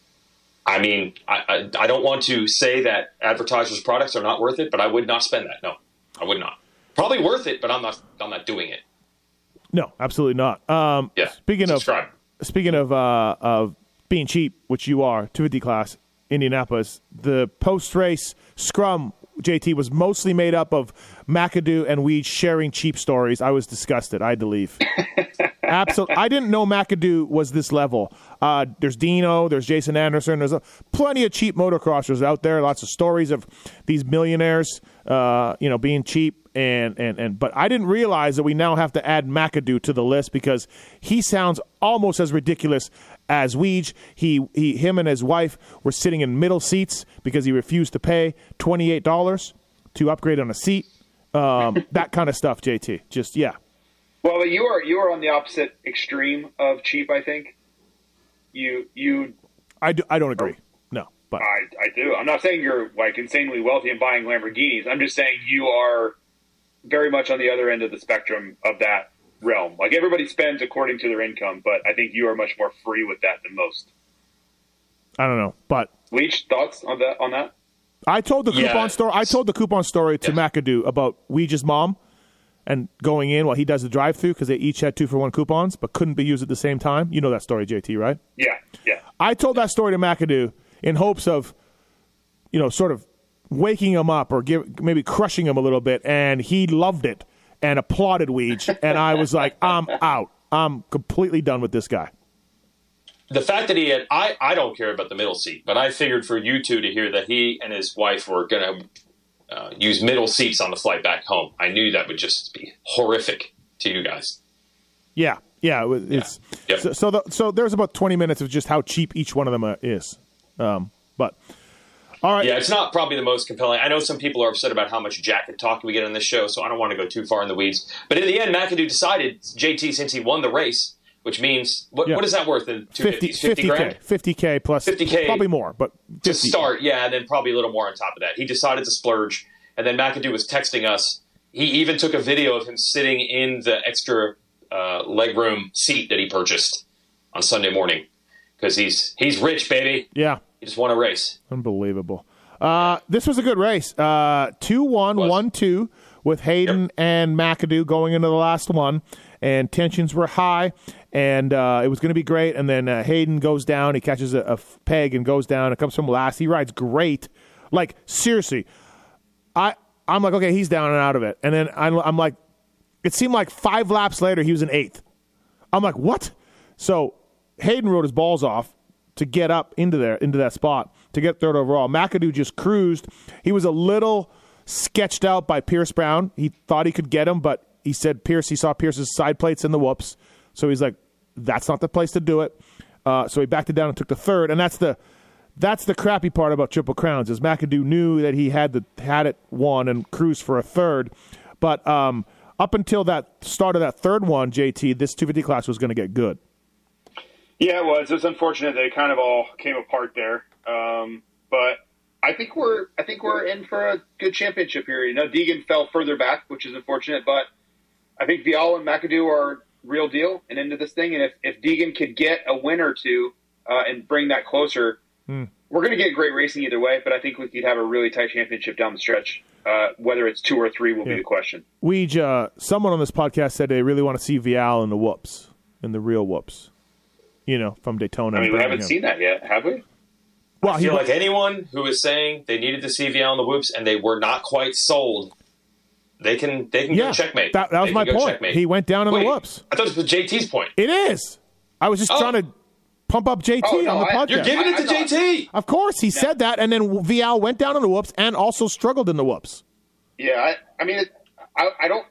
I mean, I, I I don't want to say that advertisers' products are not worth it, but I would not spend that. No, I would not. Probably worth it, but I'm not. I'm not doing it. No, absolutely not. Um, yeah. Speaking subscribe. of speaking of uh, of being cheap, which you are, two fifty class, Indianapolis, the post race scrum, J T, was mostly made up of McAdoo and Weege sharing cheap stories. I was disgusted. I had to leave. Absolutely, I didn't know McAdoo was this level. Uh, there's Dino, there's Jason Anderson, there's a, plenty of cheap motocrossers out there. Lots of stories of these millionaires, uh, you know, being cheap. And, and, and but I didn't realize that we now have to add McAdoo to the list because he sounds almost as ridiculous as Weege. He he him and his wife were sitting in middle seats because he refused to pay twenty-eight dollars to upgrade on a seat. Um, that kind of stuff, J T. Just yeah. Well, but you are you are on the opposite extreme of cheap. I think you you. I do, I don't agree. No, but I I do. I'm not saying you're like insanely wealthy and buying Lamborghinis. I'm just saying you are. very much on the other end of the spectrum of that realm. Like, everybody spends according to their income, but I think you are much more free with that than most. I don't know, but Leach, thoughts on that? On that? I told the Yeah. coupon story. I told the coupon story to Yeah. McAdoo about Weege's mom and going in while he does the drive-through because they each had two for one coupons, but couldn't be used at the same time. You know that story, J T, right? Yeah, yeah. I told that story to McAdoo in hopes of, you know, sort of waking him up or give, maybe crushing him a little bit, and he loved it and applauded Weege, and I was like, I'm out. I'm completely done with this guy. The fact that he had, I, I don't care about the middle seat, but I figured for you two to hear that he and his wife were going to uh, use middle seats on the flight back home. I knew that would just be horrific to you guys. Yeah, yeah. It was, it's Yep. so so, the, so there's about twenty minutes of just how cheap each one of them uh, is. Um, but all right, Yeah, it's not probably the most compelling. I know some people are upset about how much jacket talk we get on this show, so I don't want to go too far in the weeds. But in the end, McAdoo decided, J T, since he won the race, which means, what, Yeah. what is that worth in two fifty, fifties? fifty fifty K, grand? fifty K plus, fifty K probably more, but To fifty. start, yeah, and then probably a little more on top of that. He decided to splurge, and then McAdoo was texting us. He even took a video of him sitting in the extra uh, legroom seat that he purchased on Sunday morning because he's he's rich, baby. Yeah, He just won a race. unbelievable. Uh, this was a good race. Uh, two one, Was. one two with Hayden Yep. and McAdoo going into the last one, and tensions were high, and uh, it was going to be great. And then uh, Hayden goes down. He catches a, a f- peg and goes down. It comes from last. He rides great. Like, seriously, I, I'm like, okay, he's down and out of it. And then I'm, I'm like, it seemed like five laps later, he was in eighth. I'm like, what? So Hayden rode his balls off to get up into there, into that spot, to get third overall. McAdoo just cruised. He was a little sketched out by Pierce Brown. He thought he could get him, but he said Pierce, he saw Pierce's side plates in the whoops. So he's like, that's not the place to do it. Uh, so he backed it down and took the third. And that's the that's the crappy part about Triple Crowns, is McAdoo knew that he had the had it won and cruised for a third. But um, up until that start of that third one, J T, this two fifty class was going to get good. Yeah, it was. It was unfortunate that it kind of all came apart there. Um, but I think we're I think we're in for a good championship here. You know, Deegan fell further back, which is unfortunate, but I think Vial and McAdoo are real deal and into this thing. And if, if Deegan could get a win or two uh, and bring that closer, Hmm. we're going to get great racing either way. But I think we could have a really tight championship down the stretch. Uh, whether it's two or three will Yeah. be the question. Weege, uh, someone on this podcast said they really want to see Vial in the whoops, in the real whoops, you know, from Daytona. I mean, and we haven't Birmingham. seen that yet, have we? Well, I he feel went- like anyone who is saying they needed to see Vial on the whoops and they were not quite sold, they can they can yeah, go checkmate. That, that was They my can go point. checkmate. He went down in Wait, the whoops. I thought this was J T's point. It is. I was just Oh. trying to pump up J T Oh, no, on the I- podcast. You're giving it I- to I J T. Of course, he said that, and then Vial went down in the whoops and also struggled in the whoops. Yeah, I, I mean, it, I, I don't.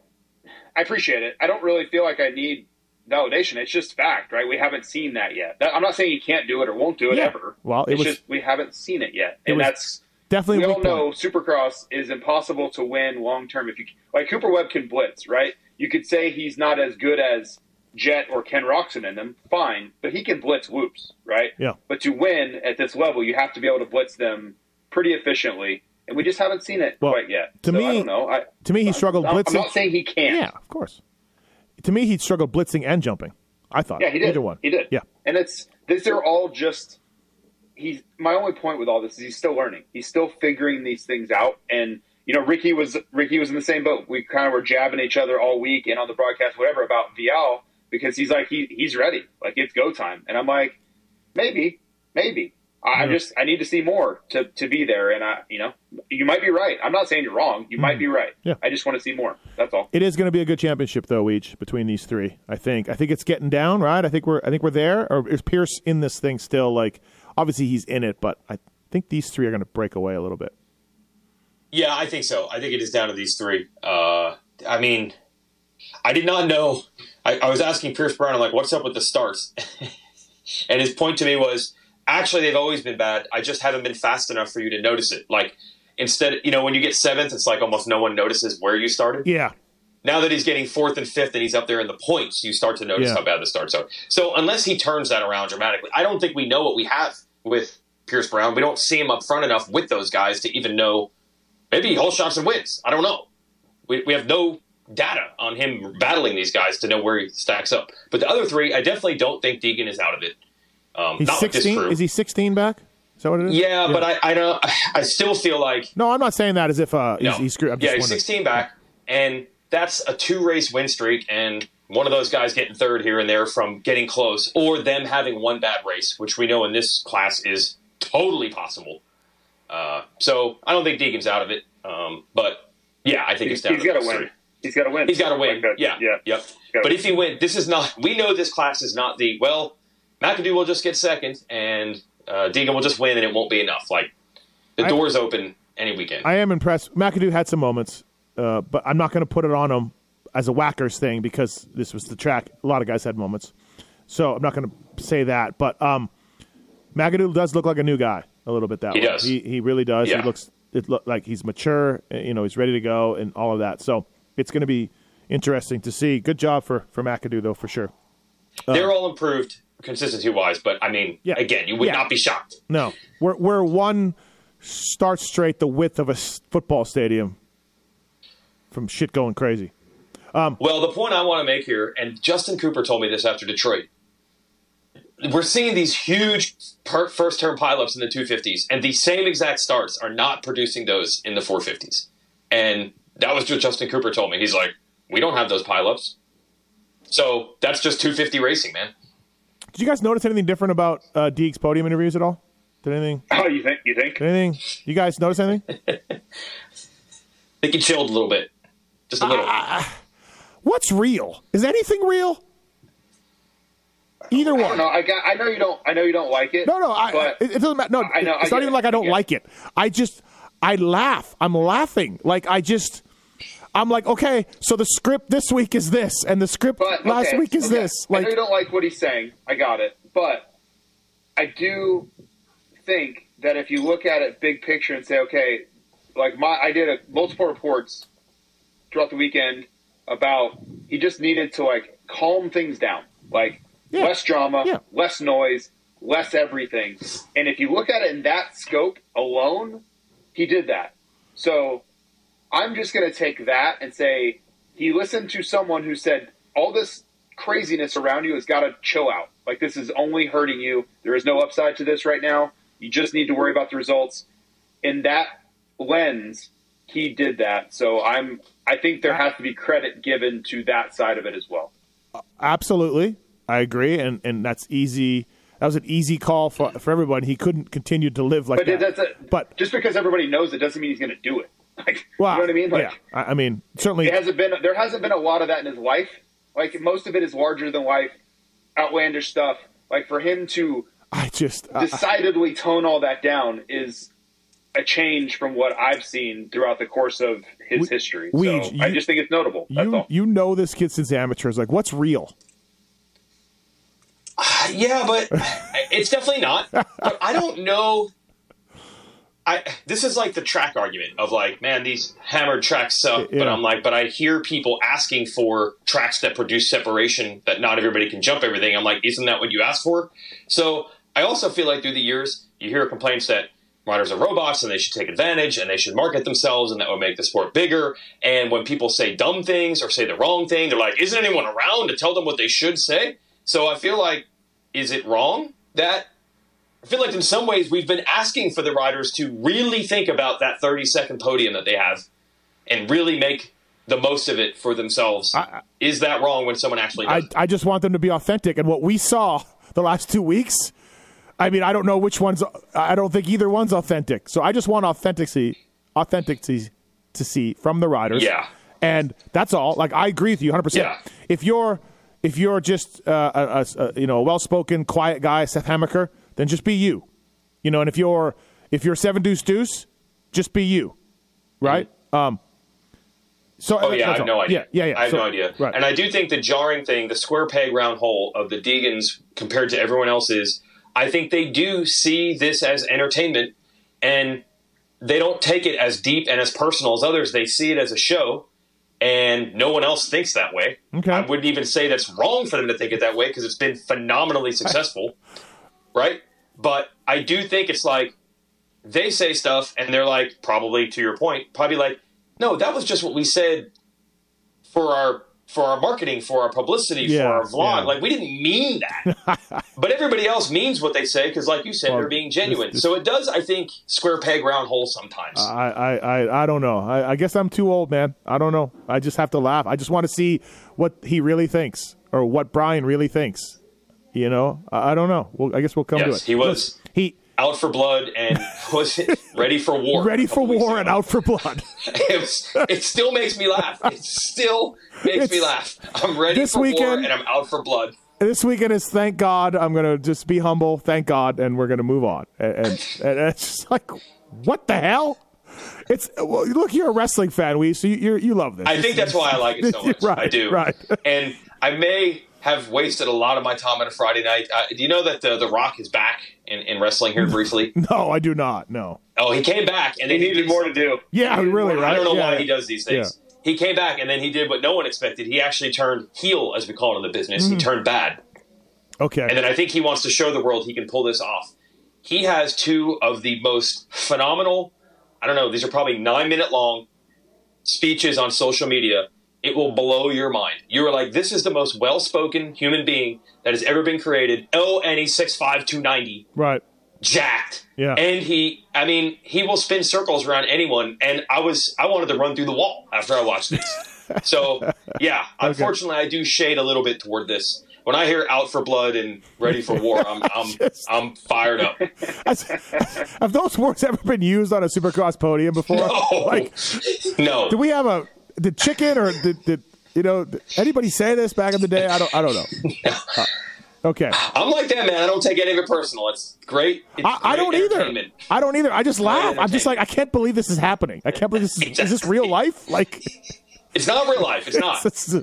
I appreciate it. I don't really feel like I need validation. It's just fact, right? We haven't seen that yet. That, I'm not saying he can't do it or won't do it Yeah. ever. Well, it it's was- just we haven't seen it yet, it and was that's Definitely, we a all weak point. know Supercross is impossible to win long term. If you like, Cooper Webb can blitz, right? You could say he's not as good as Jet or Ken Roxon in them, fine, but he can blitz whoops, right? Yeah. But to win at this level, you have to be able to blitz them pretty efficiently, and we just haven't seen it Well, quite yet. to So me- I don't know. I, To me, he struggled I'm, I'm blitzing. not saying he can't. Yeah, of course. To me, he struggled blitzing and jumping. I thought. Yeah, he did. Either one. He did. Yeah. And it's these are all just he's my only point with all this is he's still learning. He's still figuring these things out. And you know, Ricky was Ricky was in the same boat. We kind of were jabbing each other all week and on the broadcast, whatever, about Vial because he's like he he's ready. Like it's go time. And I'm like, maybe, maybe. I Yeah. just I need to see more to, to be there. And I you know, you might be right. I'm not saying you're wrong. You might be right. Yeah. I just want to see more. That's all. It is going to be a good championship, though, each between these three. I think. I think it's getting down, right? I think we're. I think we're there. Or is Pierce in this thing still? Like, obviously he's in it, but I think these three are going to break away a little bit. Yeah, I think so. I think it is down to these three. Uh, I mean, I did not know. I, I was asking Pierce Brown, I'm like, what's up with the starts? And his point to me was, actually, they've always been bad. I just haven't been fast enough for you to notice it. Like, instead, you know, when you get seventh, it's like almost no one notices where you started. Yeah. Now that he's getting fourth and fifth and he's up there in the points, you start to notice Yeah. how bad the starts are. So unless he turns that around dramatically, I don't think we know what we have with Pierce Brown. We don't see him up front enough with those guys to even know. Maybe he whole shots and wins. I don't know. We, we have no data on him battling these guys to know where he stacks up. But the other three, I definitely don't think Deegan is out of it. Um, He's not with this sixteen. crew. Is he sixteen back? Is that what it is? Yeah, yeah. but I, I don't. I still feel like no. I'm not saying that as if uh, he's, no. he's screwed. I'm yeah, just he's wondering. sixteen back, and that's a two race win streak, and one of those guys getting third here and there from getting close, or them having one bad race, which we know in this class is totally possible. Uh, so I don't think Deegan's out of it, um, but yeah, I think He's, it's down he's to got to those win. three. He's got to win. He's got to win. Like that. yeah, yeah, yep. Gotta But win. if he wins, this is not. We know this class is not the well. McAdoo will just get second, and uh, Deegan will just win, and it won't be enough. Like the I, door's open any weekend. I am impressed. McAdoo had some moments, uh, but I'm not going to put it on him as a whackers thing because this was the track. A lot of guys had moments, so I'm not going to say that. But um, McAdoo does look like a new guy a little bit that He way. does. He he really does. Yeah. He looks it look like he's mature. You know, he's ready to go and all of that. So it's going to be interesting to see. Good job for for McAdoo though, for sure. They're all improved consistency-wise, but, I mean, Yeah. again, you would Yeah. not be shocked. No, we're we're one start straight the width of a s- football stadium from shit going crazy. Well, the point I want to make here, and Justin Cooper told me this after Detroit, we're seeing these huge per- first-term pileups in the two fifties, and the same exact starts are not producing those in the four fifties. And that was what Justin Cooper told me. He's like, we don't have those pileups. So that's just two fifty racing, man. Did you guys notice anything different about uh, Deake's podium interviews at all? Did anything? Oh, you think? You think? Anything? You guys notice anything? I think he chilled a little bit. Just a little. What's real? Is anything real? Either I one. don't know. I got. I know you don't. I know you don't like it. No, no, I, but it, it doesn't matter. No, I know, it's I not get even it, like I don't I get like it. I just, I laugh. I'm laughing. Like I just, I'm like, okay, so the script this week is this, and the script But last okay, week is okay. this. I Like, know you don't like what he's saying. I got it. But I do think that if you look at it big picture and say, okay, like my, I did a, multiple reports throughout the weekend about he just needed to like calm things down, like Yeah. less drama, Yeah. less noise, less everything. And if you look at it in that scope alone, he did that. So I'm just going to take that and say he listened to someone who said all this craziness around you has got to chill out. Like this is only hurting you. There is no upside to this right now. You just need to worry about the results. In that lens, he did that. So I'm. I think there has to be credit given to that side of it as well. absolutely, I agree, and and that's easy. That was an easy call for for everyone. He couldn't continue to live like But that. that's a, but just because everybody knows it doesn't mean he's going to do it. Like, well, you know what I mean? Like, yeah, I, I mean, certainly. it hasn't been. There hasn't been a lot of that in his life. Like most of it is larger than life, outlandish stuff. Like for him to I just uh, decidedly tone all that down is a change from what I've seen throughout the course of his We- history. we- So I you- just think it's notable. That's you all. you know this kid since amateurs. Like, what's real? Yeah, but it's definitely not. But I don't know. I this is like the track argument of like, man, these hammered tracks suck. Yeah. But I'm like, but I hear people asking for tracks that produce separation that not everybody can jump everything. I'm like, isn't that what you asked for? So I also feel like through the years, you hear complaints that riders are robots and they should take advantage and they should market themselves and that would make the sport bigger. And when people say dumb things or say the wrong thing, they're like, isn't anyone around to tell them what they should say? So I feel like, is it wrong that I feel like in some ways we've been asking for the riders to really think about that thirty second podium that they have and really make the most of it for themselves. I- Is that wrong when someone actually does? I I just want them to be authentic. And what we saw the last two weeks, I mean, I don't know which one's. I don't think either one's authentic. So I just want authenticity, authenticity to see from the riders. Yeah. And that's all. Like I agree with you one hundred percent. Yeah. If you're if you're just uh, a, a, a you know a well spoken, quiet guy, Seth Hammaker, then just be you. You know, and if you're if you're Seven Deuce Deuce, just be you, right? Um. So Oh yeah, I that's have all. no idea. Yeah, yeah, yeah. I have So- no idea. Right. And I do think the jarring thing, the square peg round hole of the Deegans compared to everyone else's, I think they do see this as entertainment, and they don't take it as deep and as personal as others. They see it as a show, and no one else thinks that way. Okay. I wouldn't even say that's wrong for them to think it that way because it's been phenomenally successful, right? But I do think it's like they say stuff, and they're like, probably to your point, probably like, no, that was just what we said for our for our marketing, for our publicity, Yeah, for our vlog. yeah. Like, we didn't mean that. But everybody else means what they say because, like you said, Well, they're being genuine. this- this- so it does, I think, square peg, round hole sometimes. I, I, I, I don't know. I, I guess I'm too old, man. I don't know. I just have to laugh. I just want to see what he really thinks or what Brian really thinks. You know, I, I don't know. Well, I guess we'll come to yes, it. he was Look, he out for blood and was ready for war. ready a for couple weeks war ago. and out for blood. It, was, it still makes me laugh. It still makes me It's- laugh. I'm ready this for war weekend- and I'm out for blood. This weekend is thank God. I'm gonna just be humble. Thank God, and we're gonna move on. And, and, and it's just like, what the hell? It's well, look, you're a wrestling fan, we so you you you love this. I think that's why I like it so much. Right, I do. right. And I may have wasted a lot of my time on a Friday night. Uh, do you know that the, the Rock is back in, in wrestling here briefly? No, I do not. No. Oh, he came back and He then needed did more to do. Yeah, really, right? I don't know Yeah. why he does these things. He came back and then he did what no one expected. He actually turned heel, as we call it in the business. Mm-hmm. He turned bad. Okay. And then I think he wants to show the world he can pull this off. He has two of the most phenomenal, I don't know, these are probably nine minute long speeches on social media. It will blow your mind. You were like, this is the most well spoken human being that has ever been created. Oh, and he's six five, two ninety, Right. jacked. Yeah. And he, I mean, he will spin circles around anyone. And I was, I wanted to run through the wall after I watched this. So, yeah, unfortunately, I do shade a little bit toward this. When I hear "out for blood" and "ready for war," I'm I'm I'm fired up. Has- have those words ever been used on a Supercross podium before? No, Like, no. did we have a did chicken or did, did you know did anybody say this back in the day? I don't I don't know. Uh, okay. I'm like that, man. I don't take any of it personal. It's great. It's I, I great don't either. entertainment. I don't either. I just laugh. I'm just entertainment. like, I can't believe this is happening. I can't believe this is, is this real life? Like, It's not real life. It's not. it's,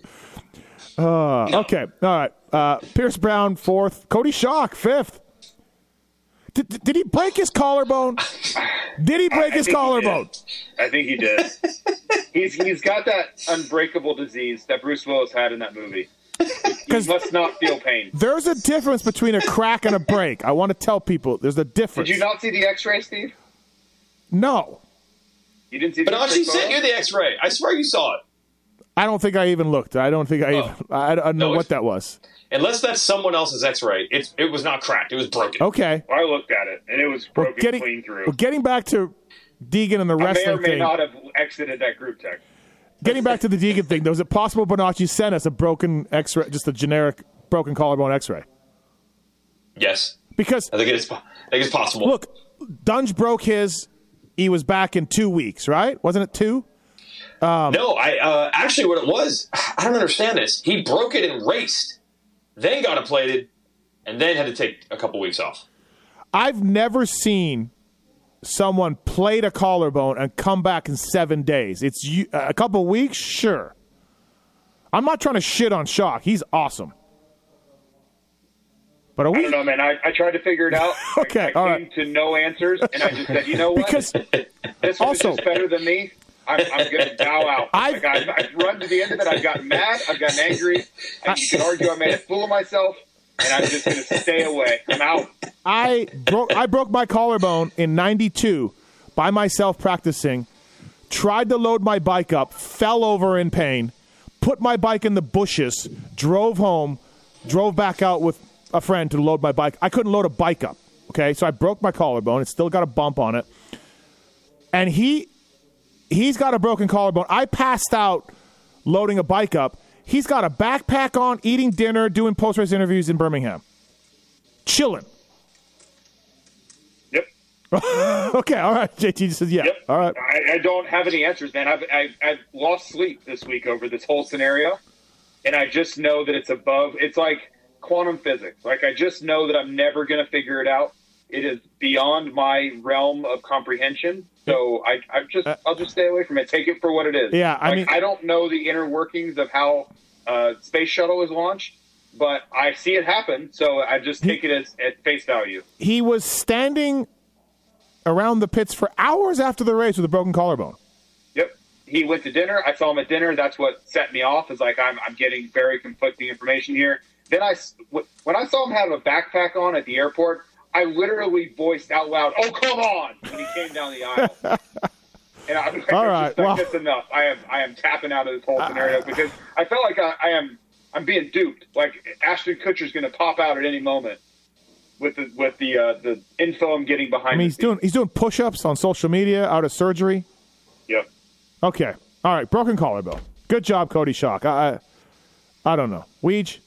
uh, okay. All right. Uh, Pierce Brown, fourth. Cody Shock, fifth. Did, did he break his collarbone? Did he break I his think he collarbone? did. I think he did. he's he's got that unbreakable disease that Bruce Willis had in that movie. He 'Cause- must not feel pain. There's a difference between a crack and a break. I want to tell people there's a difference. Did you not see the X-ray, Steve? No. You didn't see the But X-ray Archie sent photo? you the X-ray. I swear you saw it. I don't think I even looked. I don't think I Oh. even. I, I don't know No, what it's- that was. Unless that's someone else's X-ray. It it was not cracked. It was broken. Okay. I looked at it, and it was Well, broken getting, clean through. well, getting back to Deegan and the I may wrestling or may thing. not have exited that group text. Getting back to the Deegan thing, though, is it possible Bonacci sent us a broken X-ray, just a generic broken collarbone X-ray? Yes, Because I think it's I think it's possible. look, Dunge broke his. He was back in two weeks, right? Wasn't it two? No, I uh, actually what it was. I don't understand this. He broke it and raced, then got it plated, and then had to take a couple weeks off. I've never seen someone plate a collarbone and come back in seven days. It's you- a couple weeks, sure. I'm not trying to shit on Shock. He's awesome. But are I we? don't know, man. I, I tried to figure it out. Okay, I, I all came right. to no answers, and I just said, you know what? Because this also- also is better than me. I'm, I'm going to bow out. I've- Like, I've, I've run to the end of it. I've gotten mad. I've gotten angry. And you can argue I made a fool of myself, and I'm just going to stay away. I'm out. I broke I broke my collarbone in ninety-two by myself practicing. Tried to load my bike up, fell over in pain, put my bike in the bushes, drove home, drove back out with a friend to load my bike. I couldn't load a bike up. Okay, so I broke my collarbone. It's still got a bump on it. And he he's got a broken collarbone. I passed out loading a bike up. He's got a backpack on, eating dinner, doing post-race interviews in Birmingham. Chilling. Yep. Okay, all right. J T says, yeah. Yep. All right. I, I don't have any answers, man. I've, I've, I've lost sleep this week over this whole scenario, and I just know that it's above. It's like quantum physics. Like, I just know that I'm never going to figure it out. It is beyond my realm of comprehension. So I, I just, I'll just stay away from it. Take it for what it is. Yeah, I like, mean- I don't know the inner workings of how uh, space shuttle is launched, but I see it happen. So I just take it as at face value. He was standing around the pits for hours after the race with a broken collarbone. Yep. He went to dinner. I saw him at dinner. That's what set me off. Is like I'm I'm getting very conflicting information here. Then I when I saw him have a backpack on at the airport, I literally voiced out loud, "Oh, come on!" when he came down the aisle. And I'm like, All I'm right, just like, well- that's enough. I am I am tapping out of this whole scenario because I felt like I, I am I'm being duped. Like Ashton Kutcher's going to pop out at any moment with the with the uh, the info I'm getting behind. I mean, the he's doing scenes. he's doing push-ups on social media out of surgery. Yep. Okay. All right. Broken collarbone. Good job, Cody Shock. I I, I don't know. Weege?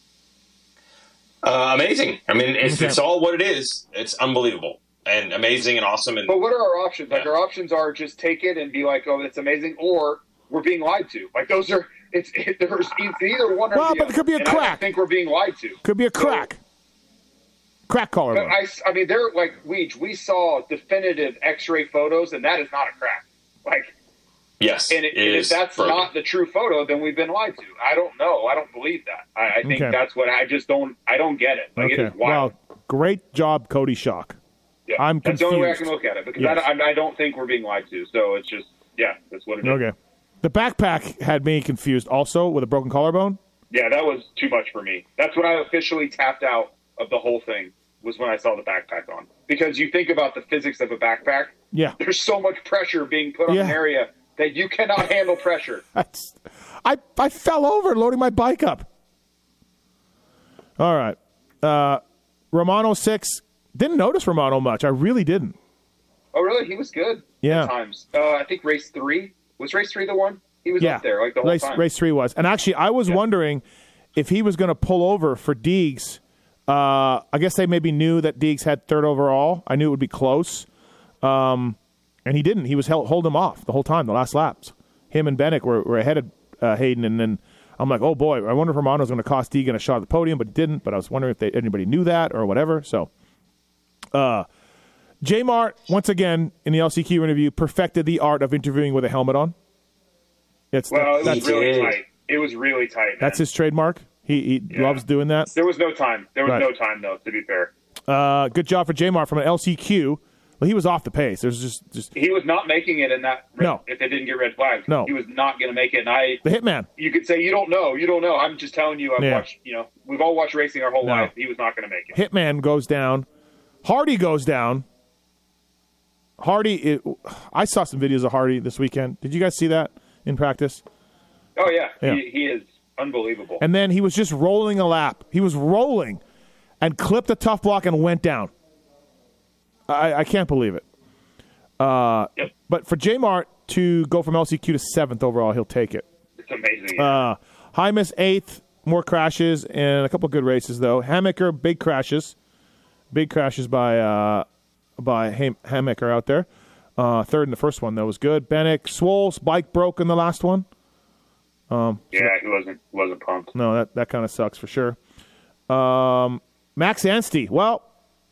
Uh, amazing. I mean, it's, Okay. it's all what it is. It's unbelievable and amazing and awesome. And But what are our options? Like Yeah. our options are just take it and be like, oh, that's amazing, or we're being lied to. Like those are it's it, there's it's either one or Well, the but other. it could be a And I don't crack. think we're being lied to. Could be a So- crack. Crack But collarbone. I, I mean, they're like we we saw definitive X-ray photos, and that is not a crack. Like, yes, and, it, it and if is that's broken. not the true photo, then we've been lied to. I don't know. I don't believe that. I, I think Okay. that's what I just don't. I don't get it. Like it Okay. is wild. Well, great job, Cody Shock. yeah. I'm that's the only way I confused. can look at it because Yes. I, I, I don't think we're being lied to. So it's just yeah, that's what it is. Okay. The backpack had me confused also with a broken collarbone. Yeah, that was too much for me. That's when I officially tapped out of the whole thing, was when I saw the backpack on. Because you think about the physics of a backpack, Yeah. there's so much pressure being put on Yeah. an area that you cannot handle pressure. That's, I I fell over loading my bike up. All right. Uh, Romano six. Didn't notice Romano much. I really didn't. Oh, really? He was good Yeah. at times. Uh, I think race three. Was race three the one? He was Yeah. up there like the whole race, time. race three was. And actually, I was wondering if he was going to pull over for Deegs. Uh, I guess they maybe knew that Deegs had third overall. I knew it would be close. Um, and he didn't. He was held, hold him off the whole time, the last laps. Him and Bennick were, were ahead of uh, Hayden. And then I'm like, oh, boy, I wonder if Romano's going to cost Deegan a shot at the podium, but he didn't. But I was wondering if they, anybody knew that or whatever. So, uh, J-Mart, once again, in the L C Q interview, perfected the art of interviewing with a helmet on. It's Well, it that's, was really did. tight. It was really tight. Man. that's his trademark. He, he Yeah. loves doing that. There was no time. There was Right. no time, though, to be fair. Uh, good job for J-Mart from an L C Q. Well, he was off the pace. There's just, just He was not making it in that red, No. if they didn't get red flags. No. He was not going to make it. And I, the hitman. you could say, you don't know. You don't know. I'm just telling you, I've Yeah. watched, you know, we've all watched racing our whole No. life. He was not going to make it. Hitman goes down. Hardy goes down. Hardy, it, I saw some videos of Hardy this weekend. Did you guys see that in practice? Oh, yeah. Yeah. He, he is unbelievable. And then he was just rolling a lap. He was rolling and clipped a tough block and went down. I, I can't believe it. Uh, Yep. But for J-Mart to go from L C Q to seventh overall, he'll take it. It's amazing. Uh, Hymas eighth, more crashes, and a couple good races, though. Hammaker, big crashes. Big crashes by uh, by Ham- Hammaker out there. Uh, third in the first one, that was good. Bennick, Swole's bike broke in the last one. yeah, he wasn't wasn't pumped. No, that, that kind of sucks for sure. Um, Max Anstey, well,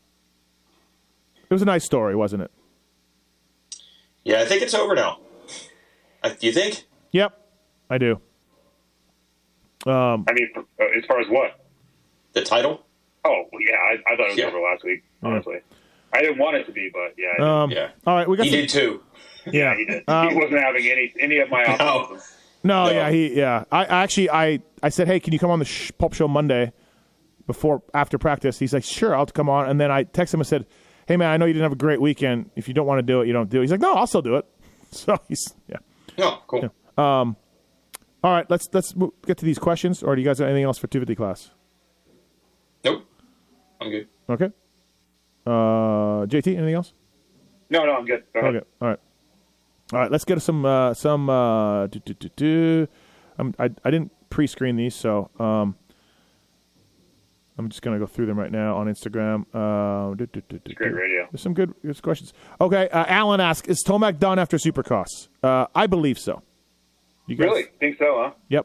it was a nice story, wasn't it? Yeah, I think it's over now. Uh, Do you think? Yep, I do. Um, I mean, for, uh, as far as what? The title? Oh, yeah, I, I thought it was Yeah. over last week, honestly. I didn't want it to be, but yeah. I did. um, Yeah. All right, we got He some, did too. yeah. he did. Uh, he wasn't having any any of my optimism. No, No. yeah, he, yeah. I I actually, I, I said, hey, can you come on the sh- Pulp Show Monday before, after practice? He's like, sure, I'll come on. And then I texted him and said, hey, man, I know you didn't have a great weekend. If you don't want to do it, you don't do it. He's like, no, I'll still do it. So he's, yeah. Oh, cool. All right, let's let's mo- get to these questions. Or do you guys have anything else for two fifty class? Nope. I'm good. Okay. Uh, J T, anything else? No, no, I'm good. Go ahead. Okay. All right. All right. Let's get to some uh, some. Uh, do, do, do, do. I'm, I I didn't pre-screen these, so um, I'm just gonna go through them right now on Instagram. Uh, do, do, do, do, Great do. radio. There's some good, good questions. Okay. Uh, Alan asks, "Is Tomac done after Supercross?" Uh, I believe so. You guys? Really? Think so, huh? Yep.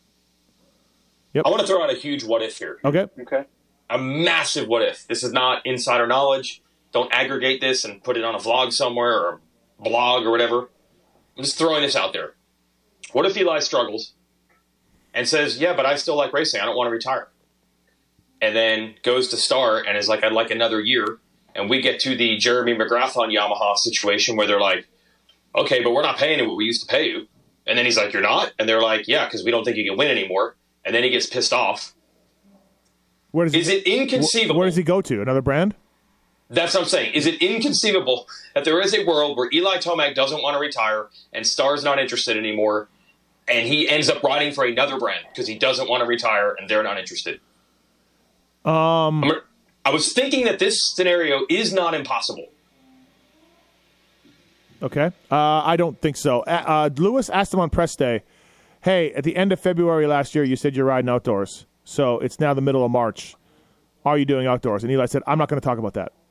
I want to throw out a huge what if here. Okay. Okay. A massive what if. This is not insider knowledge. Don't aggregate this and put it on a vlog somewhere or a blog or whatever. I'm just throwing this out there. What if Eli struggles and says, yeah, but I still like racing. I don't want to retire. And then goes to start and is like, I'd like another year. And we get to the Jeremy McGrath on Yamaha situation where they're like, okay, but we're not paying you what we used to pay you. And then he's like, you're not? And they're like, yeah, because we don't think you can win anymore. And then he gets pissed off. Where does Is he, it inconceivable? Where does he go to? Another brand? That's what I'm saying. Is it inconceivable that there is a world where Eli Tomac doesn't want to retire and Star's not interested anymore, and he ends up riding for another brand because he doesn't want to retire and they're not interested? Um, I'm, I was thinking that this scenario is not impossible. Okay. Uh, I don't think so. Uh, uh, Lewis asked him on press day, hey, at the end of February last year, you said you're riding outdoors. So it's now the middle of March. Are you doing outdoors? And Eli said, I'm not going to talk about that.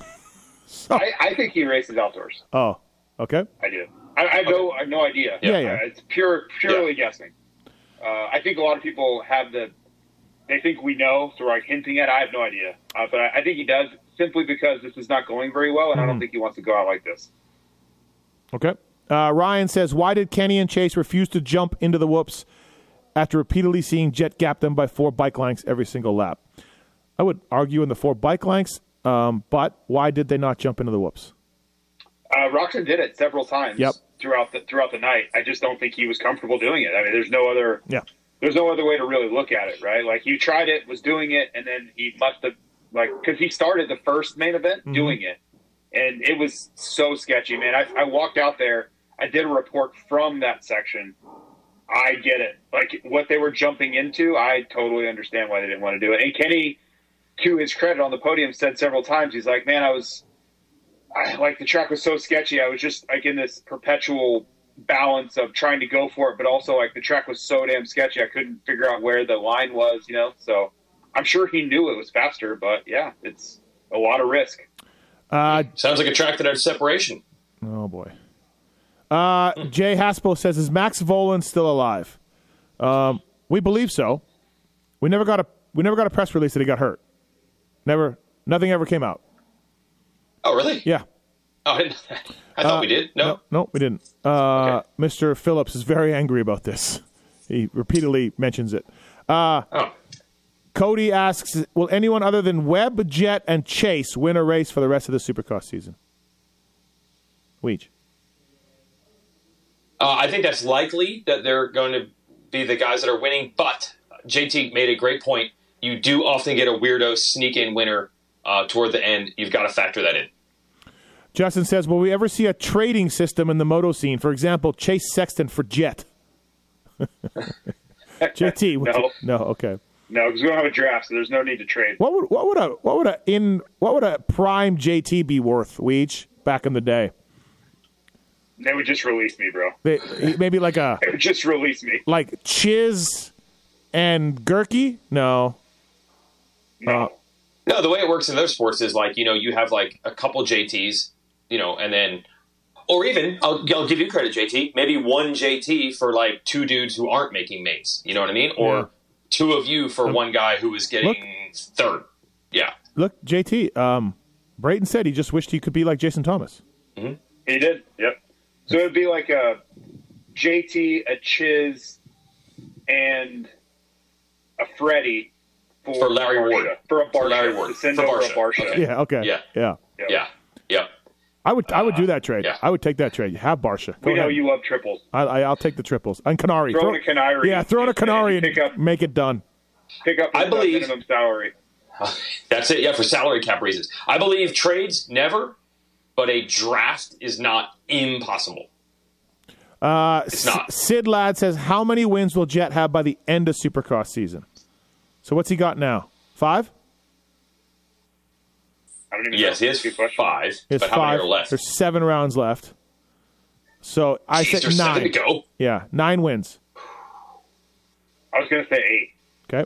so, I, I think he races outdoors. oh, okay. I do. I, I have no, I have no idea. Yeah, yeah. Uh, it's pure, purely guessing. Uh, I think a lot of people have the. They think we know, so we're like hinting at. I have no idea, uh, but I, I think he does simply because this is not going very well, and Mm-hmm. I don't think he wants to go out like this. Okay. Uh, Ryan says, why did Kenny and Chase refuse to jump into the whoops after repeatedly seeing Jet gap them by four bike lengths every single lap? I would argue in the four bike lengths, um, but why did they not jump into the whoops? Uh, Roczen did it several times Yep. throughout the throughout the night. I just don't think he was comfortable doing it. I mean, there's no other Yeah. there's no other way to really look at it, right? Like, you tried it, was doing it, and then he must have, like, because he started the first main event Mm-hmm. doing it, and it was so sketchy, man. I, I walked out there, I did a report from that section. I get it. Like, what they were jumping into, I totally understand why they didn't want to do it. And Kenny, to his credit on the podium, said several times, he's like, man, I was, I, like, the track was so sketchy. I was just, like, in this perpetual balance of trying to go for it, but also, like, the track was so damn sketchy, I couldn't figure out where the line was, you know? So I'm sure he knew it was faster, but, yeah, it's a lot of risk. Uh, Sounds like a track that had separation. oh, boy. Uh, Jay Haspo says, is Max Volan still alive? Um, we believe so. We never got a we never got a press release that he got hurt. Never, nothing ever came out. Oh, really? Yeah. Oh, I, didn't, I thought Uh, we did. No. No, no, we didn't. Uh, Okay. Mister Phillips is very angry about this. He repeatedly mentions it. Uh, Oh. Cody asks, will anyone other than Webb, Jet, and Chase win a race for the rest of the Supercross season? Weege. Uh, I think that's likely that they're going to be the guys that are winning, but J T made a great point. You do often get a weirdo sneak-in winner uh, toward the end. You've got to factor that in. Justin says, will we ever see a trading system in the moto scene? For example, Chase Sexton for Jet. J T. would No. you- no, okay. No, because we don't have a draft, so there's no need to trade. What would what would a what would a in what would a prime J T be worth, Weege, back in the day? They would just release me, bro. They, maybe like a They would just release me. like Chiz and Gurkey? No. No. Uh, No, the way it works in those sports is like, you know, you have like a couple J Ts, you know, and then, or even, I'll, I'll give you credit, J T, maybe one J T for like two dudes who aren't making mates. You know what I mean? Or Yeah. two of you for one guy who is getting Look. third. Yeah. Look, J T, um, Brayton said he just wished he could be like Jason Thomas. He did. Yep. So it would be like a J T, a Chiz, and a Freddie for, For Larry Barsha. Ward. For a Barsha. For Larry Ward. To send For over Barsha. a Barsha. Okay. Yeah, okay. Yeah. Yeah. Yep. Yeah. Yep. I would I would do that trade. yeah. I would take that trade. Have Barsha. Go We know ahead. you love triples. I, I, I'll take the triples. And Canary. Throw in a Canary. Uh, Yeah, throw in a Just, man, Canary and pick up- make it done. Pick up I the believe- minimum salary. That's it. Yeah, for salary cap reasons. I believe trades never, but a draft is not impossible. Uh, It's not. Sid Ladd says, how many wins will Jet have by the end of Supercross season? So what's he got now? Five? I don't even Yes, know. he has Good question. five, He has but how five. many are left? There's seven rounds left. So I Jeez, said there's nine. seven to go. Yeah, nine wins. I was going to say eight. Okay.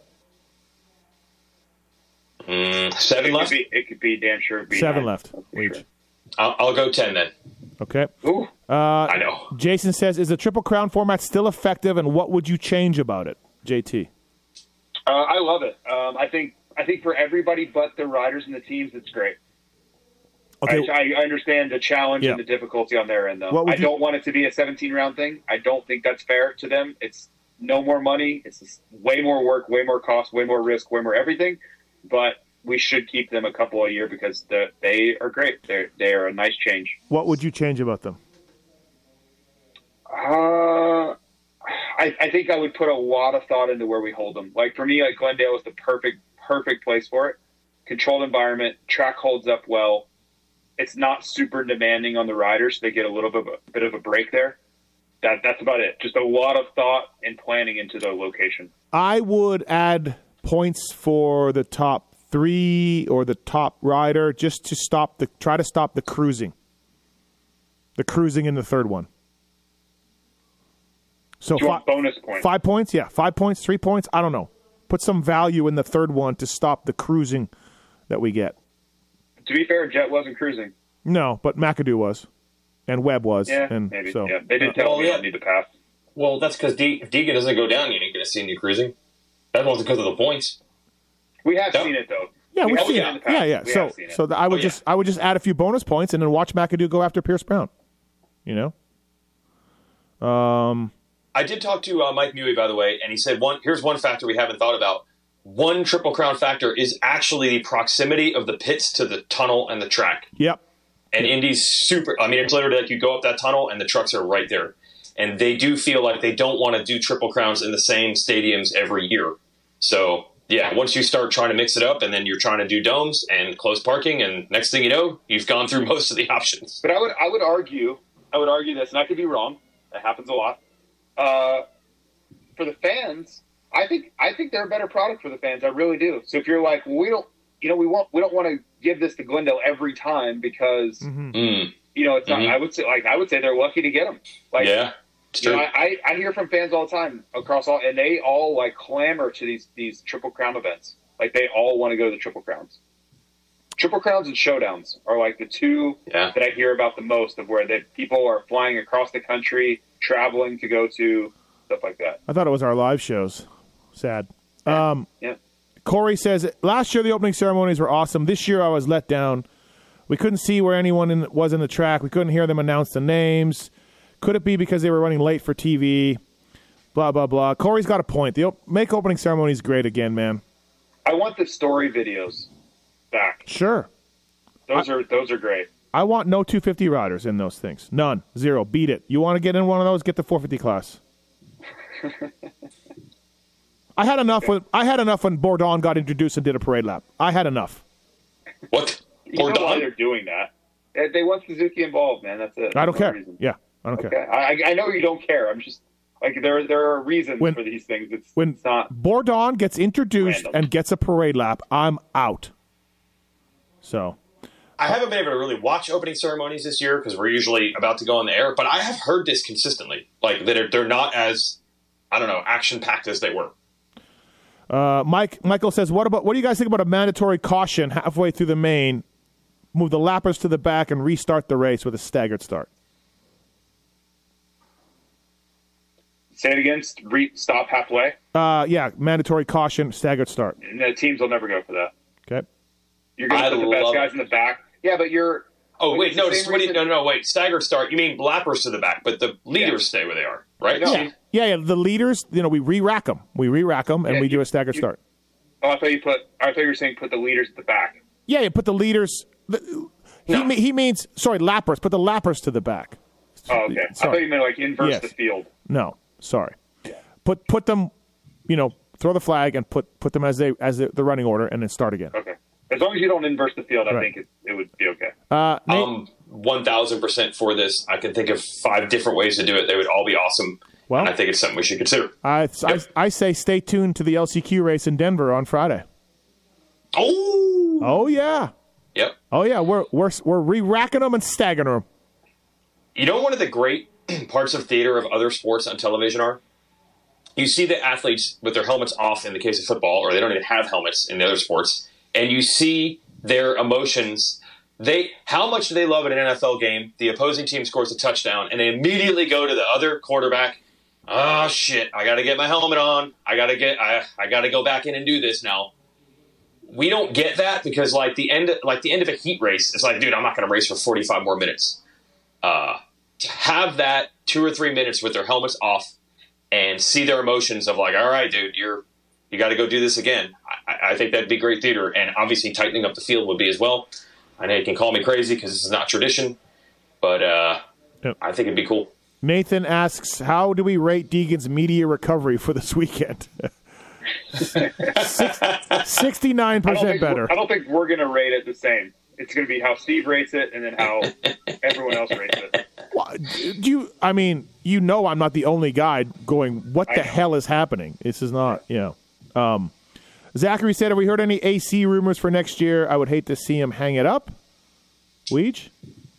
Mm, seven It left? could, be, it could be damn sure. Be Seven nine. left. That's for Each. sure. I'll, I'll go ten then. Okay. Ooh. I know. Jason says, is the Triple Crown format still effective, and what would you change about it? J T. Uh, I love it. Um, I think I think for everybody but the riders and the teams, it's great. Okay. I, I understand the challenge Yeah. and the difficulty on their end, though. What would I you- don't want it to be a seventeen-round thing. I don't think that's fair to them. It's no more money. It's just way more work, way more cost, way more risk, way more everything. But we should keep them a couple a year because the, they are great. They're they are a nice change. What would you change about them? Uh, I, I think I would put a lot of thought into where we hold them. Like for me, like Glendale is the perfect perfect place for it. controlled environment, track holds up well. It's not super demanding on the riders. They get a little bit of a, bit of a break there. That That's about it. Just a lot of thought and planning into the location. I would add points for the top three or the top rider just to stop the try to stop the cruising. The cruising in the third one. So Do you fi- want bonus points? Five points, yeah. Five points, three points, I don't know. Put some value in the third one to stop the cruising that we get. To be fair, Jet wasn't cruising. No, but McAdoo was. And Webb was. Yeah, and maybe. So, yeah, they did uh, tell well, me yeah. I don't need to pass. Well, that's because De- if Deegan doesn't go down, you ain't going to see any cruising. That wasn't because of the points. We have Yep. seen it though. Yeah, We we've have seen seen it. in the past. Yeah, yeah. We So, have seen it. so the, I would Oh, just, yeah. I would just add a few bonus points and then watch McAdoo go after Pierce Brown. You know. Um, I did talk to uh, Mike Mewey, by the way, and he said one. Here's one factor we haven't thought about. One Triple Crown factor is actually the proximity of the pits to the tunnel and the track. yep. And Indy's super. I mean, it's literally like you go up that tunnel and the trucks are right there. And they do feel like they don't want to do Triple Crowns in the same stadiums every year. So, yeah, once you start trying to mix it up and then you're trying to do domes and closed parking, and next thing you know, you've gone through most of the options. But I would, I would argue, I would argue this, and I could be wrong. That happens a lot. Uh, for the fans, I think, I think they're a better product for the fans. I really do. So if you're like, well, we don't, you know, we want, we don't want to give this to Glendale every time because, Mm, you know, it's not. Mhm. I would say, like, I would say they're lucky to get them. Like, yeah, it's you true. know, I, I hear from fans all the time across all, and they all like clamor to these these Triple Crown events. Like they all want to go to the Triple Crowns. Triple Crowns and Showdowns are like the two Yeah. that I hear about the most, of where that people are flying across the country, traveling to go to stuff like that. I thought it was our live shows. Sad. Um, Yeah. Corey says, last year the opening ceremonies were awesome. This year I was let down. We couldn't see where anyone in, was in the track. We couldn't hear them announce the names. Could it be because they were running late for T V? Blah, blah, blah. Corey's got a point. The op- make opening ceremonies great again, man. I want the story videos back. Sure. Those are those are great. I want no two fifty riders in those things. None. Zero. Beat it. You want to get in one of those? Get the four fifty class. I had enough when I had enough when Bourdon got introduced and did a parade lap. I had enough. What? You Or know why Don? they're doing that? They, they want Suzuki involved, man. That's it. I don't That's the care. reason. Yeah, I don't Okay. care. I, I know you don't care. I'm just like there. There are reasons When- for these things. It's, When it's not. Bourdon gets introduced Random. and gets a parade lap, I'm out. So I haven't been able to really watch opening ceremonies this year because we're usually about to go on the air, but I have heard this consistently, like that they're, they're not as, I don't know, action-packed as they were. Uh, Mike Michael says, "What about what do you guys think about a mandatory caution halfway through the main? Move the lappers to the back and restart the race with a staggered start." Say it again. Re, stop halfway. Uh, yeah, mandatory caution, staggered start. And the teams will never go for that. Okay. You're going I to put the best love guys it. in the back. Yeah, but you're. Oh, but wait, it's no, the just, same what do you, reason- no, no, wait. Staggered start, you mean blappers to the back, but the leaders Yeah. stay where they are, right? No. Yeah, yeah, yeah. The leaders, you know, we re-rack them. We re-rack them, and Yeah, we do you- a staggered you- start. Oh, I thought you put. I thought you were saying put the leaders at the back. Yeah, you put the leaders. The, he No. me- he means sorry, lappers. Put the lappers to the back. Oh, okay. I Sorry. thought you meant like inverse Yes. the field. No, sorry. Put put them, you know, throw the flag and put put them as they as the, the running order, and then start again. Okay. As long as you don't inverse the field, I Right. think it, it would be okay. Uh, Nate, Um, one thousand percent for this. I can think of five different ways to do it. They would all be awesome. Well- and I think it's something we should consider. I, I I say stay tuned to the L C Q race in Denver on Friday. Oh! Oh yeah, Yep. oh yeah. We're we're we're re-racking them and staggering them. You know, one of the great parts of theater of other sports on television are you see the athletes with their helmets off in the case of football, or they don't even have helmets in the other sports, and you see their emotions. They how much do they love at an N F L game? The opposing team scores a touchdown, and they immediately go to the other quarterback. Oh shit! I got to get my helmet on. I got to get. I I got to go back in and do this now. We don't get that because like the end, like the end of a heat race, it's like, dude, I'm not going to race for forty-five more minutes. Uh, to have that two or three minutes with their helmets off and see their emotions of like, all right, dude, you're you got to go do this again. I, I think that'd be great theater, and obviously tightening up the field would be as well. I know you can call me crazy because this is not tradition, but uh, Yep. I think it'd be cool. Nathan asks, how do we rate Deegan's media recovery for this weekend? sixty-nine I don't percent think better. we're- I don't think we're going to rate it the same. It's going to be how Steve rates it, and then how everyone else rates it. Well, do you? I mean, you know, I'm not the only guy going. What I the know. hell is happening? This is not, you know. Um, Zachary said, "Have we heard any A C rumors for next year? I would hate to see him hang it up." Weege?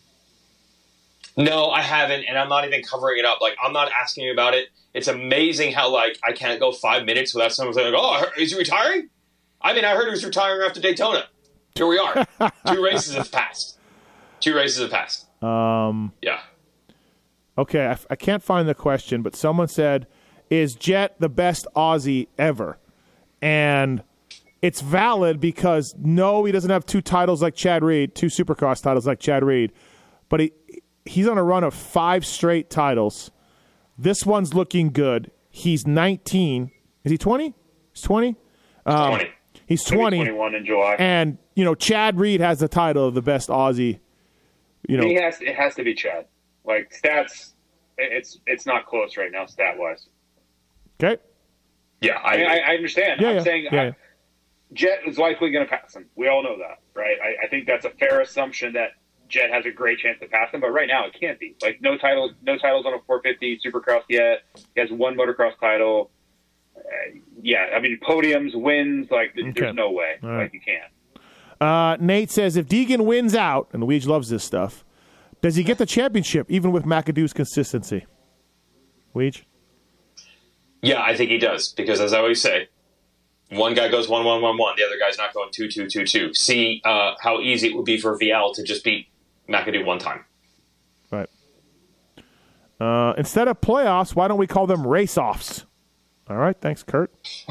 No, I haven't, and I'm not even covering it up. Like, I'm not asking you about it. It's amazing how, like, I can't go five minutes without someone saying, like, oh, I heard, is he retiring? I mean, I heard he was retiring after Daytona. Here we are. Two races have passed. Two races have passed. Um, Yeah. okay, I, I can't find the question, but someone said, "Is Jet the best Aussie ever?" And it's valid because, no, he doesn't have two titles like Chad Reed, two Supercross titles like Chad Reed, but he he's on a run of five straight titles. This one's looking good. He's nineteen. Is he twenty? He's twenty? Um, twenty. He's Maybe twenty. twenty-one in July. And, you know, Chad Reed has the title of the best Aussie. You know, he has. It has to be Chad. Like stats, it- it's it's not close right now, stat wise. okay? Yeah, I, I, I, I understand. Yeah, I'm yeah, saying yeah, I, yeah. Jet is likely going to pass him. We all know that, right? I, I think that's a fair assumption that Jet has a great chance to pass him, but right now it can't be. Like no title, no titles on a four fifty Supercross yet. He has one motocross title. Uh, yeah, I mean podiums, wins. Like th- Okay. there's no way. All right. Like you can't. Uh, Nate says, if Deegan wins out, and Weege loves this stuff, does he get the championship even with McAdoo's consistency? Weege? yeah, I think he does because, as I always say, one guy goes one one one one, the other guy's not going two two two two. See uh, how easy it would be for V L to just beat McAdoo one time. Right. Uh, instead of playoffs, why don't we call them race-offs? All right, thanks, Kurt.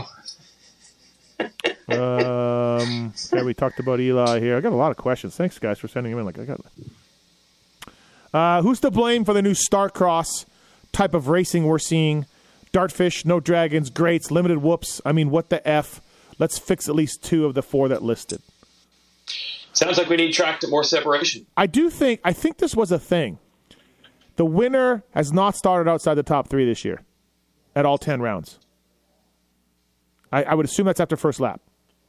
um, yeah, we talked about Eli here. I got a lot of questions. Thanks, guys, for sending them in. Like I got. Uh, who's to blame for the new Starcross type of racing we're seeing? Dartfish, no dragons, greats, limited whoops. I mean, what the F? Let's fix at least two of the four that listed. Sounds like we need track to more separation. I do think, I think this was a thing. The winner has not started outside the top three this year at all ten rounds. I, I would assume that's after first lap,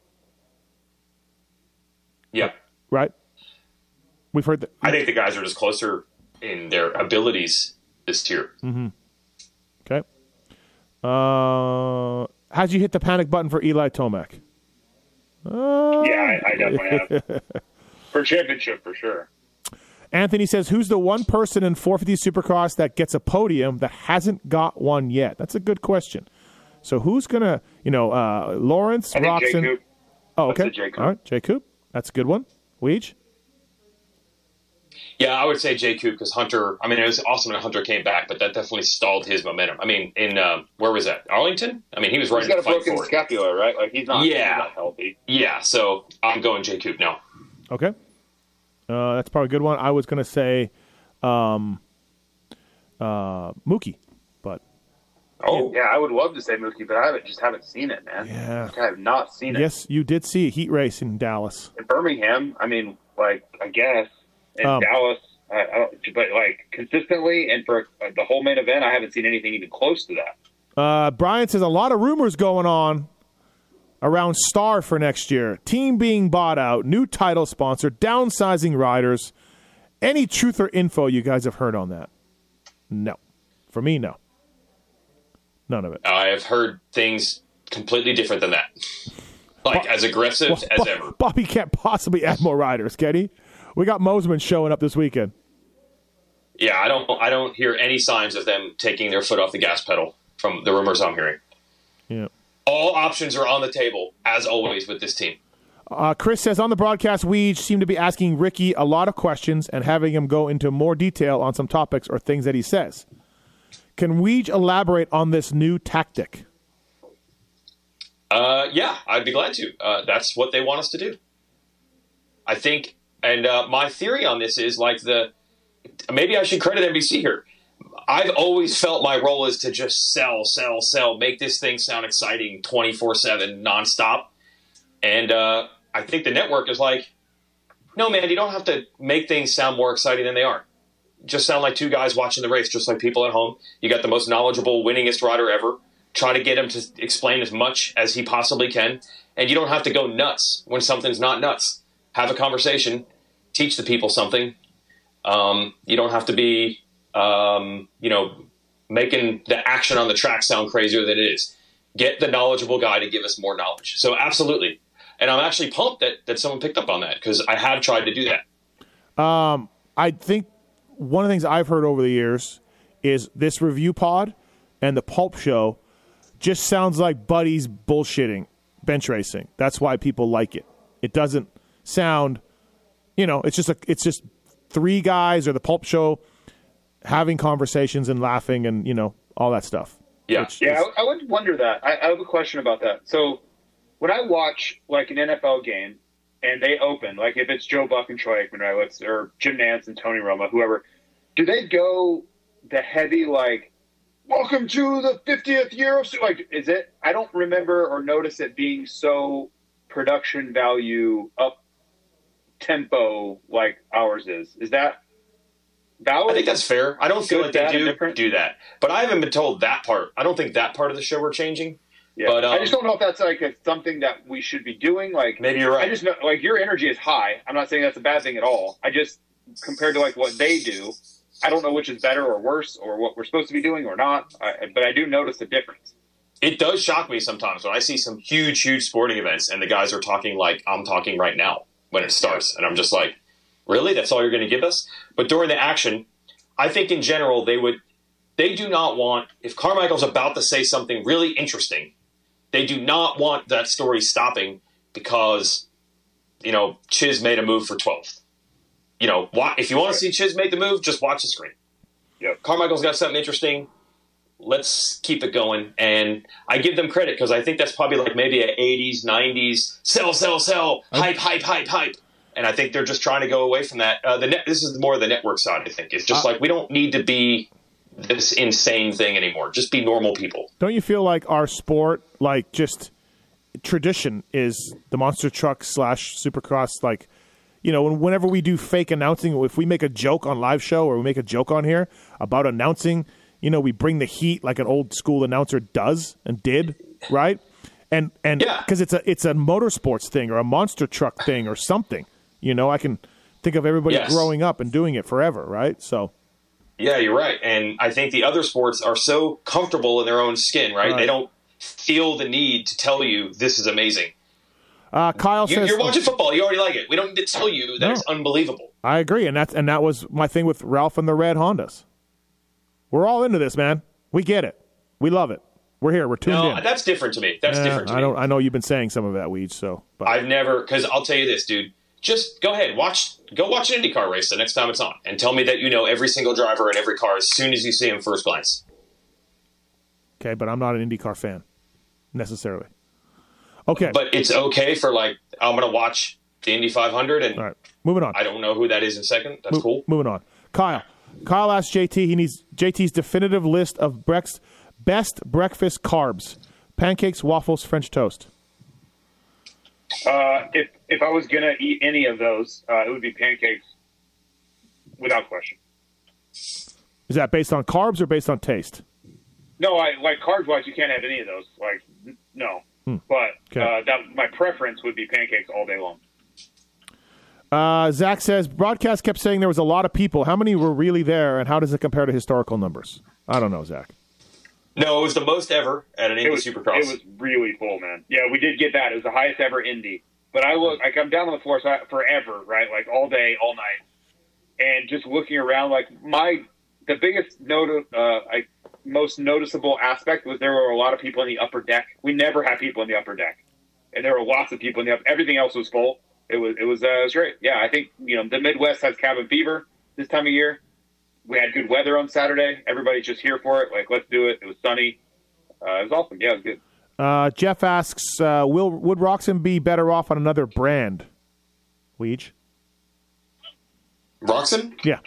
Yeah. right? We've heard that. I think the guys are just closer in their abilities this year. Okay. Uh, how'd you hit the panic button for Eli Tomac? Uh, Yeah, I, I definitely have. For championship, for sure. Anthony says, who's the one person in four fifty Supercross that gets a podium that hasn't got one yet? That's a good question. So who's going to, you know, uh, Lawrence, I think Jay Roxon. Coop. Oh, That's okay. a Jay Coop. All right, Jay Coop. That's a good one. Weege? Yeah, I would say Jay Coop because Hunter, I mean, it was awesome when Hunter came back, but that definitely stalled his momentum. I mean, in, um, where was that? Arlington? I mean, he was right He's in got the a fight broken for it. scapula, right? Like he's not, Yeah. he's not healthy. Yeah, so I'm going Jay Coop now. Okay. Uh, that's probably a good one. I was going to say um, uh, Mookie, but Oh, Yeah, I would love to say Mookie, but I haven't just haven't seen it, man. Yeah. I have not seen it. yes, you did see a heat race in Dallas. In Birmingham, I mean, like I guess in Um, Dallas, I, I don't, but like consistently and for uh, the whole main event, I haven't seen anything even close to that. Uh, Brian says a lot of rumors going on around Star for next year. Team being bought out, new title sponsor, downsizing riders. Any truth or info you guys have heard on that? No. For me, no. None of it. I have heard things completely different than that. Like, as aggressive Well, as Bo- ever. Bobby can't possibly add more riders, can he? We got Mosman showing up this weekend. Yeah, I don't I don't hear any signs of them taking their foot off the gas pedal from the rumors I'm hearing. Yeah. All options are on the table, as always, with this team. Uh, Chris says, on the broadcast, we seem to be asking Ricky a lot of questions and having him go into more detail on some topics or things that he says. Can Weege elaborate on this new tactic? Uh, yeah, I'd be glad to. Uh, that's what they want us to do. I think, and uh, my theory on this is like the, maybe I should credit N B C here. I've always felt my role is to just sell, sell, sell, make this thing sound exciting twenty-four seven nonstop. And uh, I think the network is like, no, man, you don't have to make things sound more exciting than they are. Just sound like two guys watching the race, just like people at home. You got the most knowledgeable, winningest rider ever. try to get him to explain as much as he possibly can. And you don't have to go nuts when something's not nuts. Have a conversation, teach the people something. Um, you don't have to be, um, you know, making the action on the track sound crazier than it is. Get the knowledgeable guy to give us more knowledge. So absolutely. And I'm actually pumped that, that someone picked up on that because I have tried to do that. Um, I think one of the things I've heard over the years is this review pod and the Pulp Show just sounds like buddies bullshitting bench racing. That's why people like it. It doesn't sound, you know, it's just a, it's just three guys or the Pulp Show having conversations and laughing and, you know, all that stuff. Yeah. Yeah, is, I, I would wonder that. I, I have a question about that. So when I watch like an N F L game and they open, like if it's Joe Buck and Troy Aikman, right, let's, or Jim Nantz and Tony Romo, whoever, do they go the heavy, like, welcome to the fiftieth year of, like, is it, I don't remember or notice it being so production value up tempo like ours is. Is that valid? I think that's fair. I don't feel like they do different? do that. But I haven't been told that part. I don't think that part of the show we're changing. Yeah. But um, I just don't know if that's like a, something that we should be doing. Like maybe you're right. I just know, like, your energy is high. I'm not saying that's a bad thing at all. I just, compared to like what they do, I don't know which is better or worse or what we're supposed to be doing or not. I, but I do notice a difference. It does shock me sometimes when I see some huge, huge sporting events and the guys are talking like I'm talking right now when it starts. And I'm just like, really? That's all you're going to give us? But during the action, I think in general they would, they do not want, if Carmichael's about to say something really interesting, they do not want that story stopping because, you know, Chiz made a move for twelfth. You know, if you want to see Chiz make the move, just watch the screen. Yep. Carmichael's got something interesting. Let's keep it going. And I give them credit because I think that's probably like maybe an eighties, nineties, sell, sell, sell, hype, hype, hype, hype. And I think they're just trying to go away from that. Uh, the net, this is more the network side, I think. It's just uh, like we don't need to be this insane thing anymore. Just be normal people. Don't you feel like our sport, like just tradition is the monster truck slash supercross, like, you know, whenever we do fake announcing, if we make a joke on live show or we make a joke on here about announcing, you know, we bring the heat like an old school announcer does and did, right? And and because yeah. it's a it's a motorsports thing or a monster truck thing or something, you know, I can think of everybody yes. growing up and doing it forever, right? So, yeah, you're right. And I think the other sports are so comfortable in their own skin, right? right. They don't feel the need to tell you this is amazing. Uh, Kyle you, says you're watching football. You already like it. We don't need to tell you that no. it's unbelievable. I agree, and that's and that was my thing with Ralph and the Red Hondas. We're all into this, man. We get it. We love it. We're here. We're tuned no, in. That's different to me. That's eh, different to I me. don't. I know you've been saying some of that, Weege. So but. I've never, because I'll tell you this, dude. Just go ahead, watch, go watch an IndyCar race the next time it's on, and tell me that you know every single driver in every car as soon as you see him first glance. Okay, but I'm not an IndyCar fan necessarily. Okay, but it's okay for like I'm going to watch the Indy five hundred, and all right, moving on. I don't know who that is in second. That's Mo- cool. Moving on, Kyle. Kyle asked J T. He needs J T's definitive list of Breck's best breakfast carbs: pancakes, waffles, French toast. Uh, if if I was gonna eat any of those, uh, it would be pancakes, without question. Is that based on carbs or based on taste? No, I like carbs wise. You can't have any of those. Like, n- no. Hmm. But okay. uh, that my preference would be pancakes all day long. Uh, Zach says broadcast kept saying there was a lot of people. How many were really there, and how does it compare to historical numbers? I don't know, Zach. No, it was the most ever at an Indy it was, Supercross. It was really full, man. Yeah, we did get that. It was the highest ever Indy. But I look, like, I'm down on the floor forever, right? Like, all day, all night. And just looking around, like, my, the biggest, note, uh, I, most noticeable aspect was there were a lot of people in the upper deck. We never had people in the upper deck. And there were lots of people in the upper, everything else was full. It was, it was, uh, it was great. Yeah, I think, you know, the Midwest has cabin fever this time of year. We had good weather on Saturday. Everybody's just here for it. Like, let's do it. It was sunny. Uh, it was awesome. Yeah, it was good. Uh, Jeff asks, uh, will would Roczen be better off on another brand? Weege? Roczen? Yeah.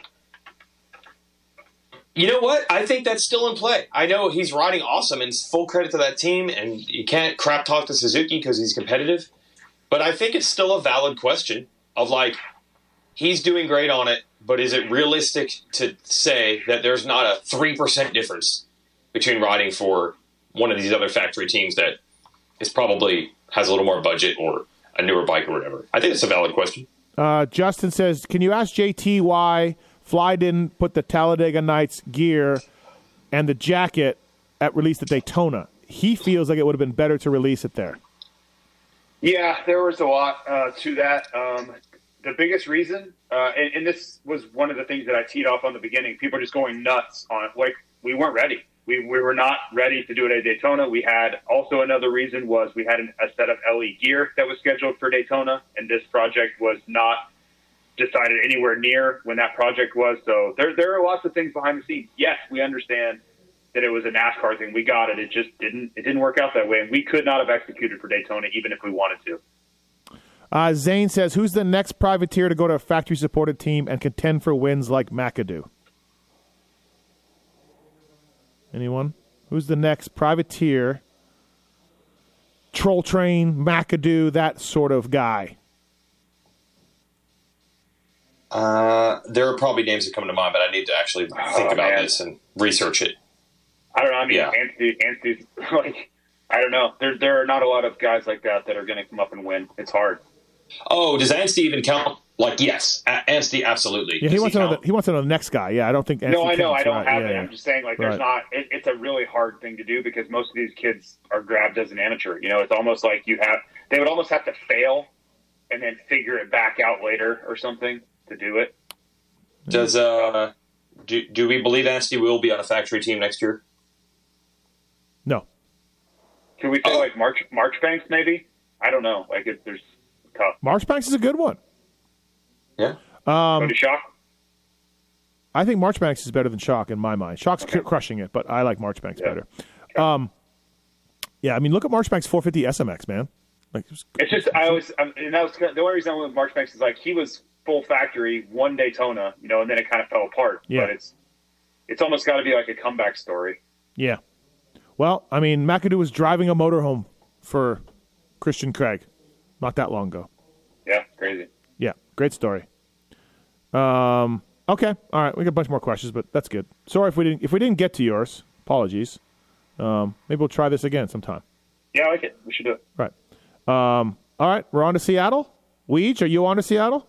You know what? I think that's still in play. I know he's riding awesome, and full credit to that team, and you can't crap talk to Suzuki because he's competitive. But I think it's still a valid question of, like, he's doing great on it, but is it realistic to say that there's not a three percent difference between riding for one of these other factory teams that is probably has a little more budget or a newer bike or whatever? I think it's a valid question. Uh, Justin says, can you ask J T why Fly didn't put the Talladega Nights gear and the jacket at release at Daytona? He feels like it would have been better to release it there. Yeah, there was a lot uh, to that. Um, the biggest reason, uh, and, and this was one of the things that I teed off on the beginning, people are just going nuts on it. Like, we weren't ready. We we were not ready to do it at Daytona. We had also another reason was we had an, a set of L E gear that was scheduled for Daytona, and this project was not decided anywhere near when that project was. So there there are lots of things behind the scenes. Yes, we understand that it was a NASCAR thing. We got it. It just didn't it didn't work out that way, and we could not have executed for Daytona even if we wanted to. Uh, Zane says, who's the next privateer to go to a factory-supported team and contend for wins like McAdoo? Anyone? Who's the next privateer, Troll Train, McAdoo, that sort of guy? Uh, there are probably names that come to mind, but I need to actually think Oh, about man. this and research it. I don't know. I mean, Yeah. Anthony, Anthony's like, I don't know. There, there are not a lot of guys like that that are going to come up and win. It's hard. Oh, does Anstey even count? Like, yes, A- Anstey, absolutely. Yeah, he Does wants to know. count? The, he wants to know the next guy. Yeah, I don't think. No, I Anthony know. counts, I don't right. have yeah, it. yeah. I'm just saying, like, there's Right. not. It, it's a really hard thing to do because most of these kids are grabbed as an amateur. You know, it's almost like you have. They would almost have to fail and then figure it back out later or something to do it. Does uh, do do we believe Anstey will be on a factory team next year? No. Can we say Oh. like March Marchbanks maybe? I don't know. Like, if there's tough. Marchbanks is a good one. Yeah. Um, Shock. I think Marchbanks is better than Shock in my mind. Shock's cr- crushing it, but I like Marchbanks Yeah. better. Um, yeah, I mean, look at Marchbanks four fifty S M X, man. Like, it was- It's just I always um, and that was the only reason I went with Marchbanks is like he was full factory one Daytona, you know, and then it kind of fell apart. Yeah. But it's it's almost got to be like a comeback story. yeah. Well, I mean, McAdoo was driving a motorhome for Christian Craig not that long ago. Yeah, crazy. Yeah, great story. Um, okay, all right, we got a bunch more questions, but that's good. Sorry if we didn't if we didn't get to yours. Apologies. Um, maybe we'll try this again sometime. Yeah, I like it. We should do it. Right. Um, all right, we're on to Seattle. Weege, are you on to Seattle?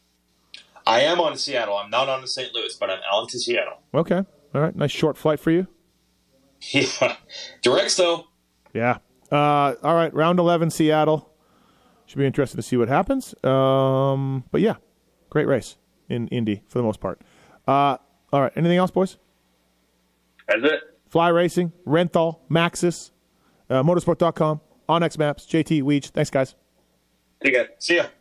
I am on to Seattle. I'm not on to Saint Louis, but I'm on to Seattle. Okay. All right, nice short flight for you. Yeah. Directs, though. Yeah. Uh, all right, round eleven, Seattle. Should be interesting to see what happens. Um, but yeah, great race in Indy for the most part. Uh, all right, anything else, boys? That's it. Fly Racing, Renthal, Maxxis, uh, motorsport dot com, OnX Maps, J T, Weege. Thanks, guys. See you guys. See ya.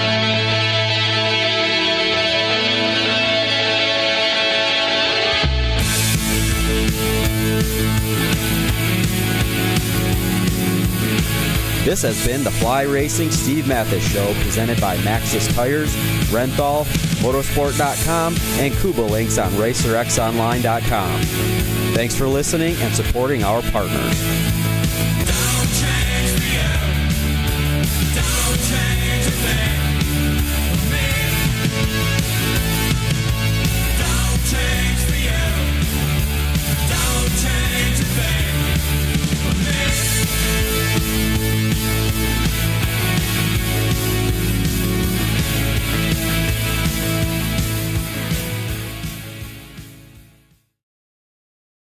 This has been the Fly Racing Steve Mathis Show, presented by Maxxis Tires, Renthal, motorsport dot com, and Kuba Links on racer x online dot com. Thanks for listening and supporting our partners.